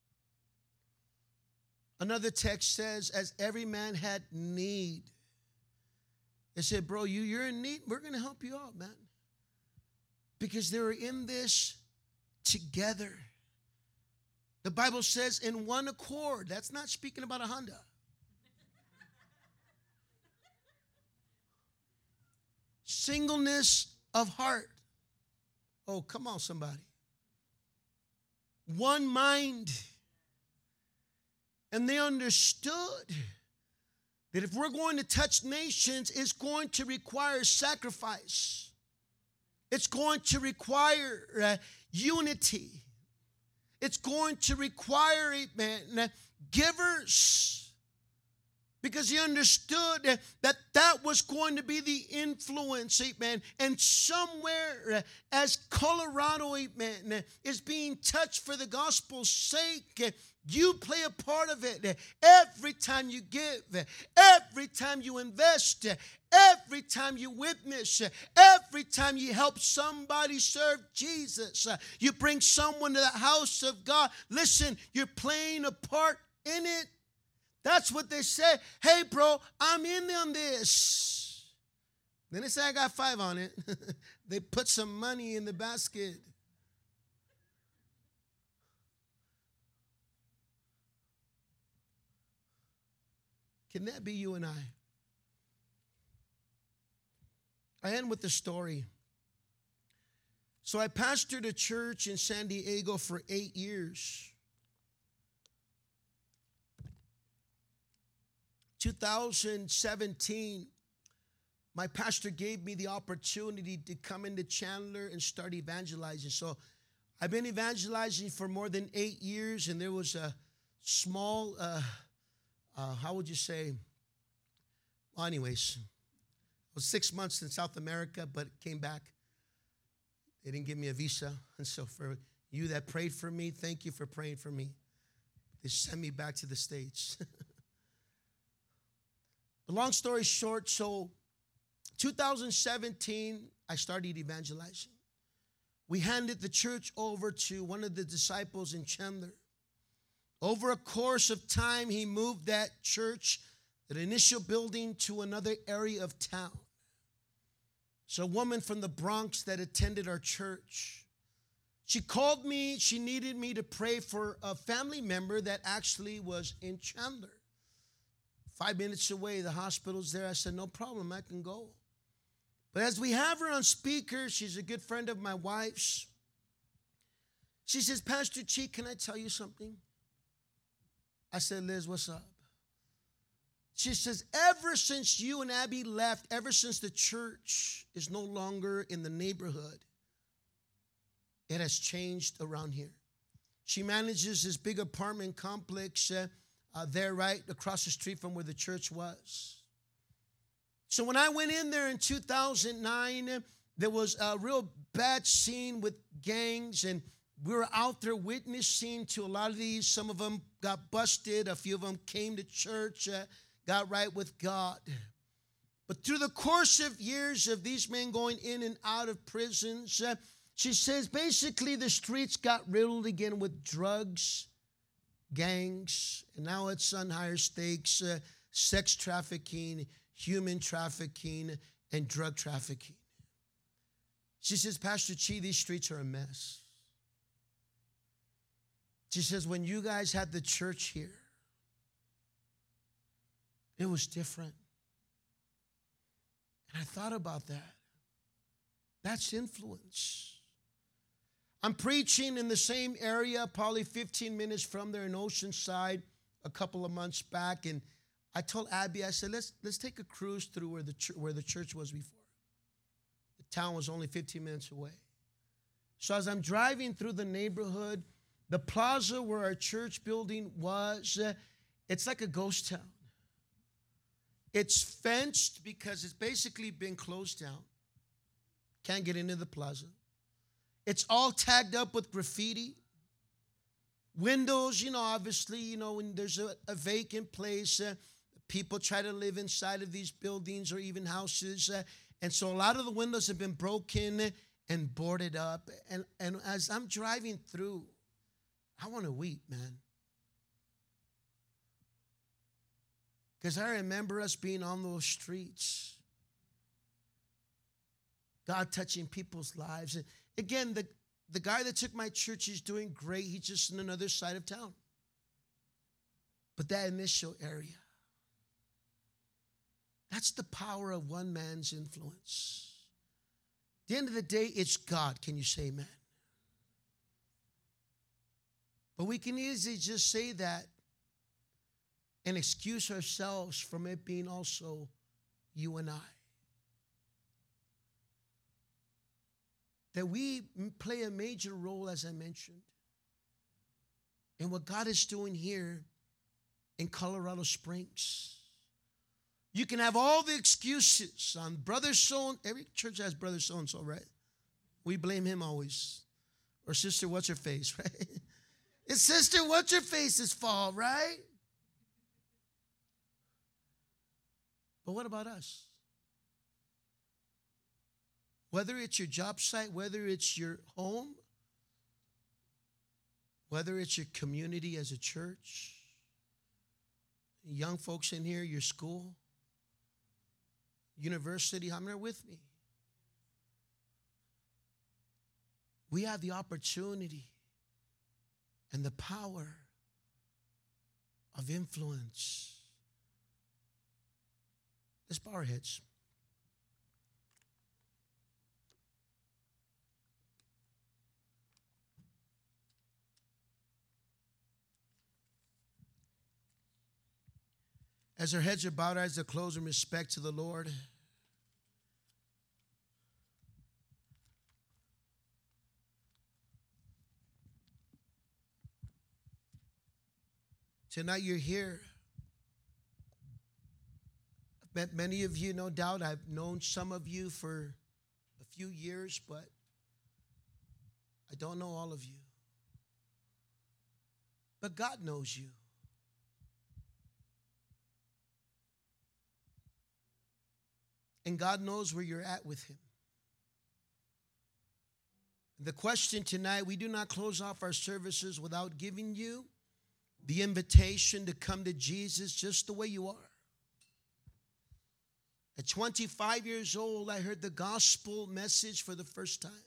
S2: Another text says, as every man had need. It said, bro, you, you're in need. We're going to help you out, man. Because they were in this together. The Bible says in one accord. That's not speaking about a Honda. Singleness of heart. Oh, come on, somebody. One mind. And they understood that if we're going to touch nations, it's going to require sacrifice. It's going to require uh, unity. It's going to require, amen, givers. Because he understood that, that that was going to be the influence, amen. And somewhere, uh, as Colorado, amen, is being touched for the gospel's sake, uh, you play a part of it. Every time you give, every time you invest, every time you witness, every time you help somebody serve Jesus, you bring someone to the house of God. Listen, you're playing a part in it. That's what they say. Hey, bro, I'm in on this. Then they say, I got five on it. They put some money in the basket. Can that be you and I? I end with the story. So I pastored a church in San Diego for eight years. two thousand seventeen, my pastor gave me the opportunity to come into Chandler and start evangelizing. So I've been evangelizing for more than eight years, and there was a small... Uh, Uh, how would you say? Well, anyways, I was six months in South America, but came back. They didn't give me a visa. And so for you that prayed for me, thank you for praying for me. They sent me back to the States. But long story short, so two thousand seventeen, I started evangelizing. We handed the church over to one of the disciples in Chandler. Over a course of time, he moved that church, that initial building, to another area of town. So a woman from the Bronx that attended our church, she called me. She needed me to pray for a family member that actually was in Chandler. Five minutes away, the hospital's there. I said, no problem, I can go. But as we have her on speaker, she's a good friend of my wife's. She says, Pastor Chi, can I tell you something? I said, Liz, what's up? She says, ever since you and Abby left, ever since the church is no longer in the neighborhood, it has changed around here. She manages this big apartment complex uh, uh, there right across the street from where the church was. So when I went in there in two thousand nine, there was a real bad scene with gangs, and we were out there witnessing to a lot of these. Some of them got busted. A few of them came to church, uh, got right with God. But through the course of years of these men going in and out of prisons, uh, she says basically the streets got riddled again with drugs, gangs, and now it's on higher stakes, uh, sex trafficking, human trafficking, and drug trafficking. She says, Pastor Chi, these streets are a mess. She says, when you guys had the church here, it was different. And I thought about that. That's influence. I'm preaching in the same area, probably fifteen minutes from there in Oceanside, a couple of months back, and I told Abby, I said, let's let's take a cruise through where the ch- where the church was before. The town was only fifteen minutes away. So as I'm driving through the neighborhood, the plaza where our church building was, uh, it's like a ghost town. It's fenced because it's basically been closed down. Can't get into the plaza. It's all tagged up with graffiti. Windows, you know, obviously, you know, when there's a, a vacant place, uh, people try to live inside of these buildings or even houses. Uh, and so a lot of the windows have been broken and boarded up. And, and as I'm driving through, I want to weep, man. Because I remember us being on those streets. God touching people's lives. And again, the, the guy that took my church is doing great. He's just in another side of town. But that initial area, that's the power of one man's influence. At the end of the day, it's God. Can you say amen? But we can easily just say that and excuse ourselves from it being also you and I. That we play a major role, as I mentioned, in what God is doing here in Colorado Springs. You can have all the excuses on brother so every church has brother so and so, right? We blame him always. Or sister what's her face, right? It's sister what's her face's fault, right? But what about us? Whether it's your job site, whether it's your home, whether it's your community as a church, young folks in here, your school, university, how many are with me? We have the opportunity and the power of influence. Let's bow our heads. As our heads are bowed, eyes are closed in respect to the Lord. Tonight you're here. I've met many of you, no doubt. I've known some of you for a few years, but I don't know all of you. But God knows you. And God knows where you're at with him. The question tonight, we do not close off our services without giving you the invitation to come to Jesus just the way you are. At twenty-five years old, I heard the gospel message for the first time.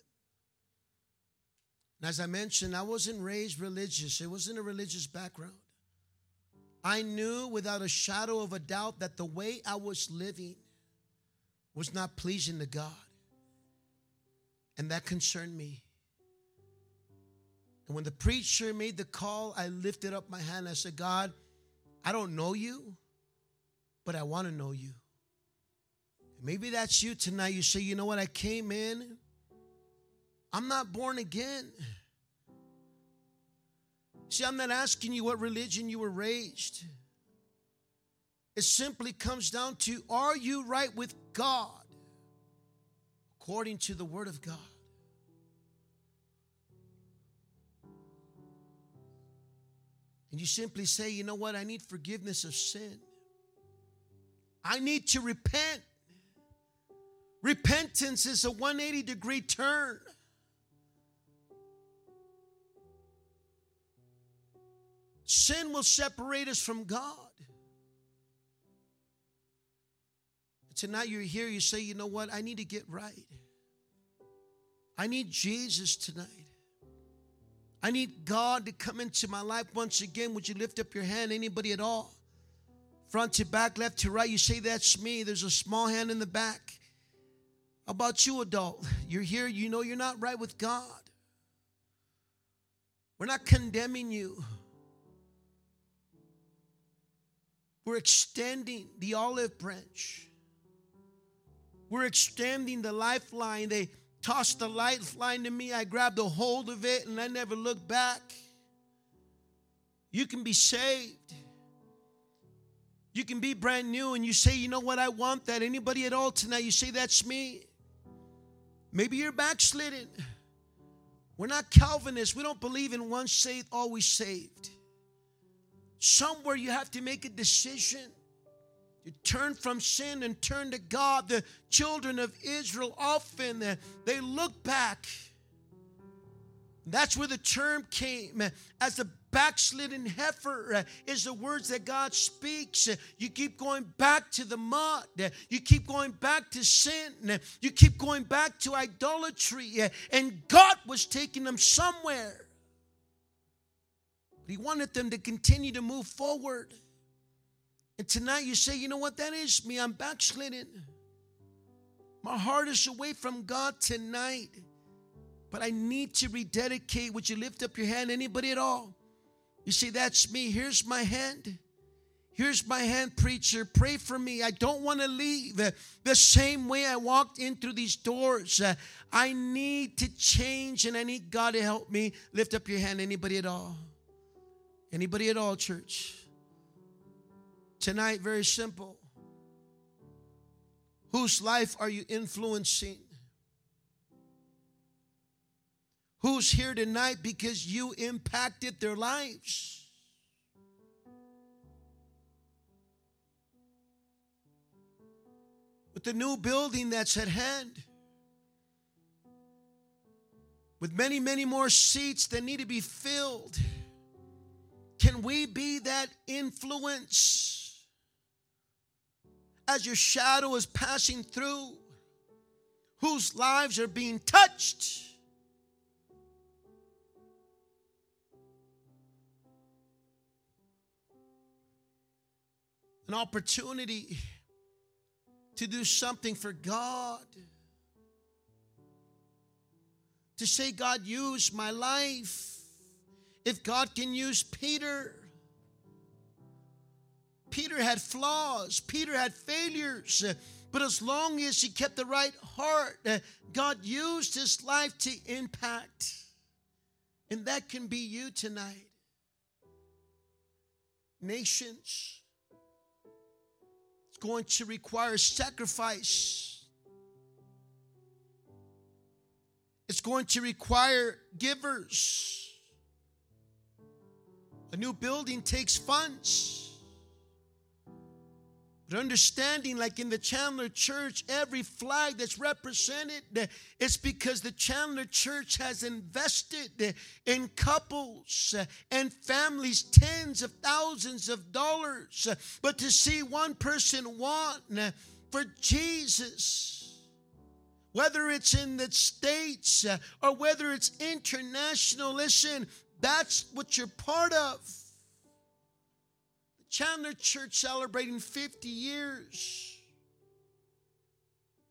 S2: And as I mentioned, I wasn't raised religious. It wasn't a religious background. I knew without a shadow of a doubt that the way I was living was not pleasing to God. And that concerned me. And when the preacher made the call, I lifted up my hand. I said, God, I don't know you, but I want to know you. Maybe that's you tonight. You say, you know what? I came in. I'm not born again. See, I'm not asking you what religion you were raised. It simply comes down to, are you right with God according to the Word of God? And you simply say, you know what? I need forgiveness of sin. I need to repent. Repentance is a one hundred eighty degree turn. Sin will separate us from God. Tonight you're here, you say, you know what? I need to get right. I need Jesus tonight. I need God to come into my life once again. Would you lift up your hand? Anybody at all? Front to back, left to right. You say, that's me. There's a small hand in the back. How about you, adult? You're here, you know you're not right with God. We're not condemning you. We're extending the olive branch. We're extending the lifeline. They tossed the lifeline to me. I grabbed a hold of it and I never looked back. You can be saved. You can be brand new and you say, you know what, I want that. Anybody at all tonight, you say, that's me. Maybe you're backslidden. We're not Calvinists. We don't believe in once saved, always saved. Somewhere you have to make a decision. You turn from sin and turn to God. The children of Israel often, uh, they look back. That's where the term came. As a backslidden heifer uh, is the words that God speaks. Uh, you keep going back to the mud. Uh, you keep going back to sin. Uh, you keep going back to idolatry. Uh, and God was taking them somewhere. But He wanted them to continue to move forward. And tonight you say, you know what, that is me. I'm backslidden. My heart is away from God tonight. But I need to rededicate. Would you lift up your hand? Anybody at all? You say, that's me. Here's my hand. Here's my hand, preacher. Pray for me. I don't want to leave uh, the same way I walked in through these doors. Uh, I need to change and I need God to help me. Lift up your hand. Anybody at all? Anybody at all, church? Tonight, very simple. Whose life are you influencing? Who's here tonight because you impacted their lives? With the new building that's at hand, with many, many more seats that need to be filled, can we be that influence? As your shadow is passing through, whose lives are being touched? An opportunity to do something for God. To say, God, use my life. If God can use Peter. Peter had flaws. Peter had failures. But as long as he kept the right heart, God used his life to impact. And that can be you tonight. Nations. It's going to require sacrifice. It's going to require givers. A new building takes funds. But understanding, like in the Chandler Church, every flag that's represented, it's because the Chandler Church has invested in couples and families tens of thousands of dollars. But to see one person want for Jesus, whether it's in the States or whether it's international, listen, that's what you're part of. Chandler Church celebrating fifty years.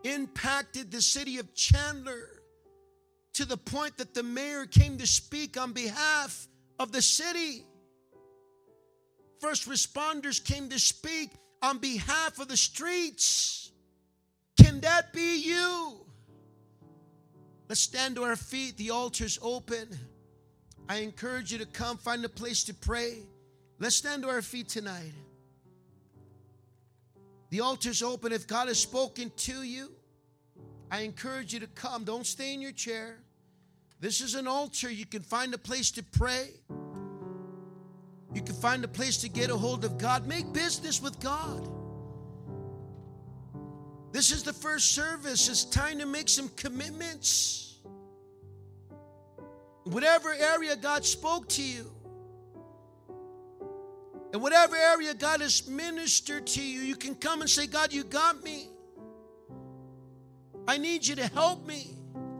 S2: impacted the city of Chandler to the point that the mayor came to speak on behalf of the city. First responders came to speak on behalf of the streets. Can that be you? Let's stand to our feet. The altar's open. I encourage you to come, find a place to pray. Let's stand to our feet tonight. The altar's open. If God has spoken to you, I encourage you to come. Don't stay in your chair. This is an altar. You can find a place to pray. You can find a place to get a hold of God. Make business with God. This is the first service. It's time to make some commitments. Whatever area God spoke to you, in whatever area God has ministered to you, you can come and say, God, you got me. I need you to help me.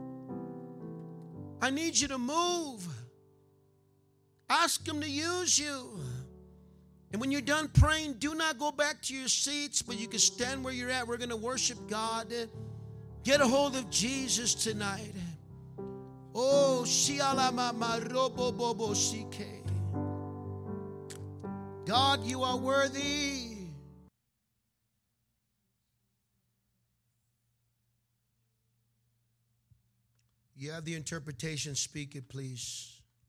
S2: I need you to move. Ask Him to use you. And when you're done praying, do not go back to your seats, but you can stand where you're at. We're going to worship God. Get a hold of Jesus tonight. Oh, God, you are worthy. You have the interpretation. Speak it, please.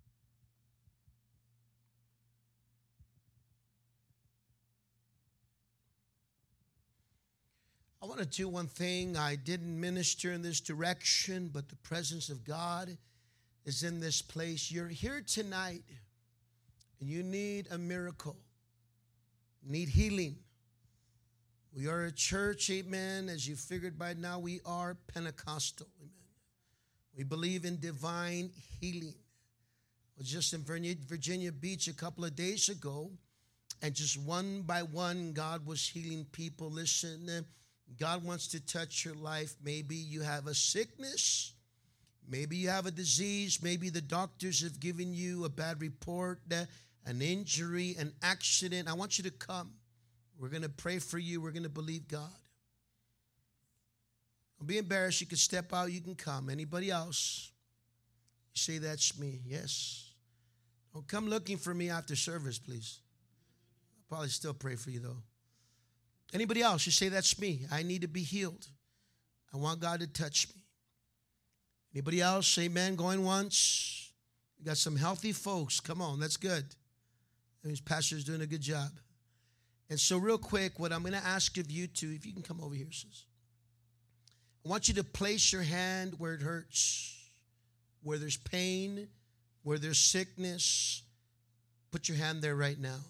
S2: I want to do one thing. I didn't minister in this direction, but the presence of God is in this place. You're here tonight, and you need a miracle, need healing. We are a church, amen. As you figured by now, we are Pentecostal, amen. We believe in divine healing. I was just in Virginia Beach a couple of days ago, and just one by one, God was healing people. Listen, God wants to touch your life. Maybe you have a sickness. Maybe you have a disease. Maybe the doctors have given you a bad report, an injury, an accident. I want you to come. We're going to pray for you. We're going to believe God. Don't be embarrassed. You can step out. You can come. Anybody else? You say, that's me. Yes. Don't come looking for me after service, please. I'll probably still pray for you, though. Anybody else? You say, that's me. I need to be healed. I want God to touch me. Anybody else? Amen. Going once. We got some healthy folks. Come on. That's good. That means pastor's doing a good job. And so real quick, what I'm going to ask of you to, if you can come over here, sis. I want you to place your hand where it hurts, where there's pain, where there's sickness. Put your hand there right now.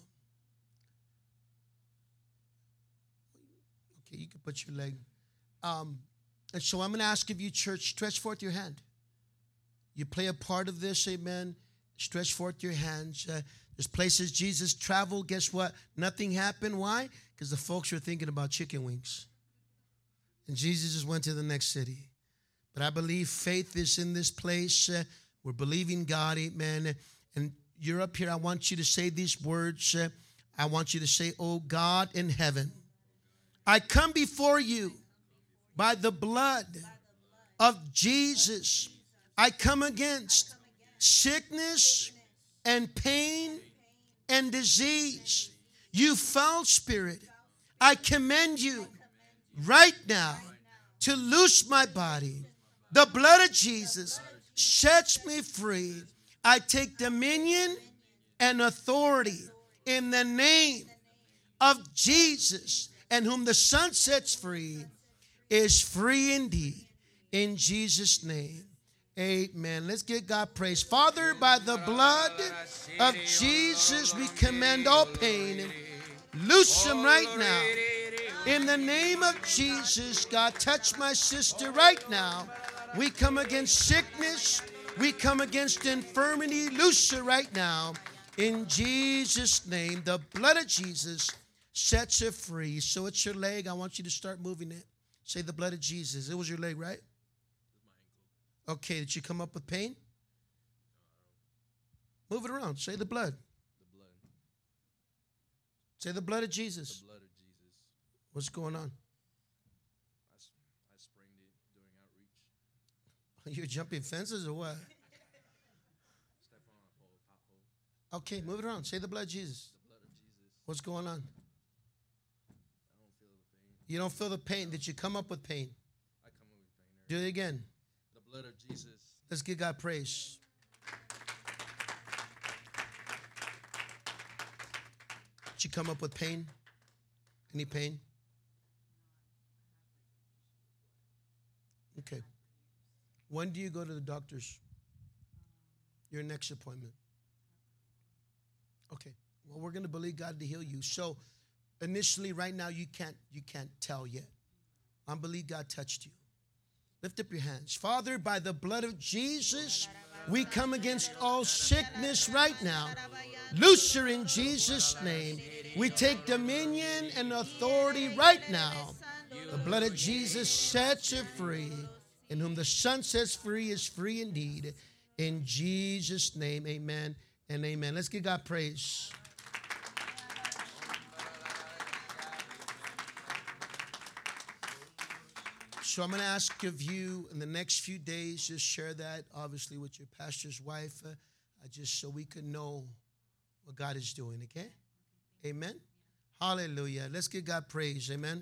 S2: Okay, you can put your leg. Um, and so I'm going to ask of you, church, stretch forth your hand. You play a part of this, amen. Stretch forth your hands. Uh, there's places Jesus traveled. Guess what? Nothing happened. Why? Because the folks were thinking about chicken wings. And Jesus just went to the next city. But I believe faith is in this place. Uh, we're believing God, amen. And you're up here. I want you to say these words. Uh, I want you to say, oh God in heaven, I come before you by the blood of Jesus. I come against sickness and pain and disease. You foul spirit, I commend you right now to loose my body. The blood of Jesus sets me free. I take dominion and authority in the name of Jesus. And whom the Son sets free is free indeed. In Jesus' name, amen. Let's give God praise. Father, by the blood of Jesus, we command all pain. Loose them right now. In the name of Jesus, God, touch my sister right now. We come against sickness. We come against infirmity. Loose her right now. In Jesus' name, the blood of Jesus sets her free. So it's your leg. I want you to start moving it. Say the blood of Jesus. It was your leg, right? Okay, did you come up with pain? Move it around. Say the blood.
S3: The blood.
S2: Say the blood of Jesus.
S3: The blood of Jesus.
S2: What's going on?
S3: I, I sprained
S2: You're jumping fences or what? Okay, move it around. Say the blood of Jesus.
S3: The blood of Jesus.
S2: What's going on?
S3: I don't feel the pain.
S2: You don't feel the pain. Did you come up with pain?
S3: I come up with pain.
S2: Do it again.
S3: The blood of Jesus.
S2: Let's give God praise. Did you come up with pain? Any pain? Okay. When do you go to the doctors? Your next appointment. Okay. Well, we're going to believe God to heal you. So initially, right now, you can't you can't tell yet. I believe God touched you. Lift up your hands. Father, by the blood of Jesus, we come against all sickness right now. Loose her in Jesus' name. We take dominion and authority right now. The blood of Jesus sets her free. In whom the Son sets free is free indeed. In Jesus' name, amen and amen. Let's give God praise. So I'm going to ask of you in the next few days, just share that, obviously, with your pastor's wife, uh, just so we can know what God is doing, okay? Amen? Hallelujah. Let's give God praise, amen?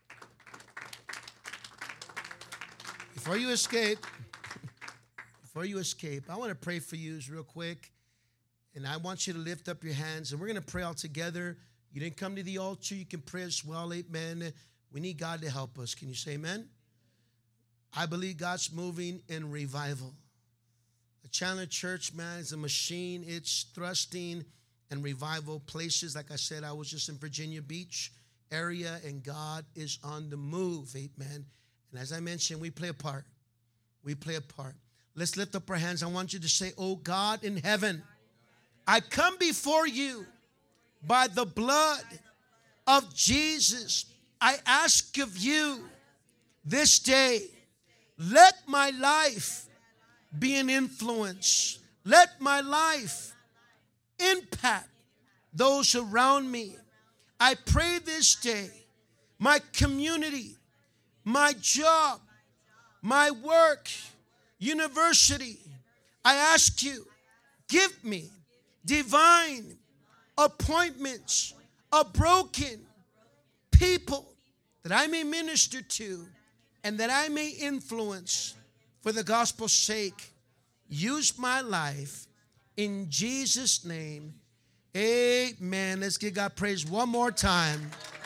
S2: Before you escape, before you escape, I want to pray for you real quick, and I want you to lift up your hands, and we're going to pray all together. You didn't come to the altar, you can pray as well, amen? We need God to help us. Can you say amen? I believe God's moving in revival. The Chandler Church, man, is a machine. It's thrusting in revival places. Like I said, I was just in Virginia Beach area, and God is on the move, amen. And as I mentioned, we play a part. We play a part. Let's lift up our hands. I want you to say, oh God in heaven, I come before you by the blood of Jesus. I ask of you this day, let my life be an influence. Let my life impact those around me. I pray this day, my community, my job, my work, university, I ask you, give me divine appointments of broken people that I may minister to and that I may influence for the gospel's sake. Use my life in Jesus' name. Amen. Let's give God praise one more time.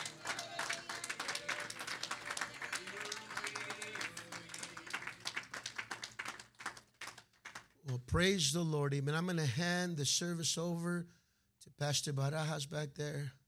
S2: Well, praise the Lord. Amen. I'm going to hand the service over to Pastor Barajas back there.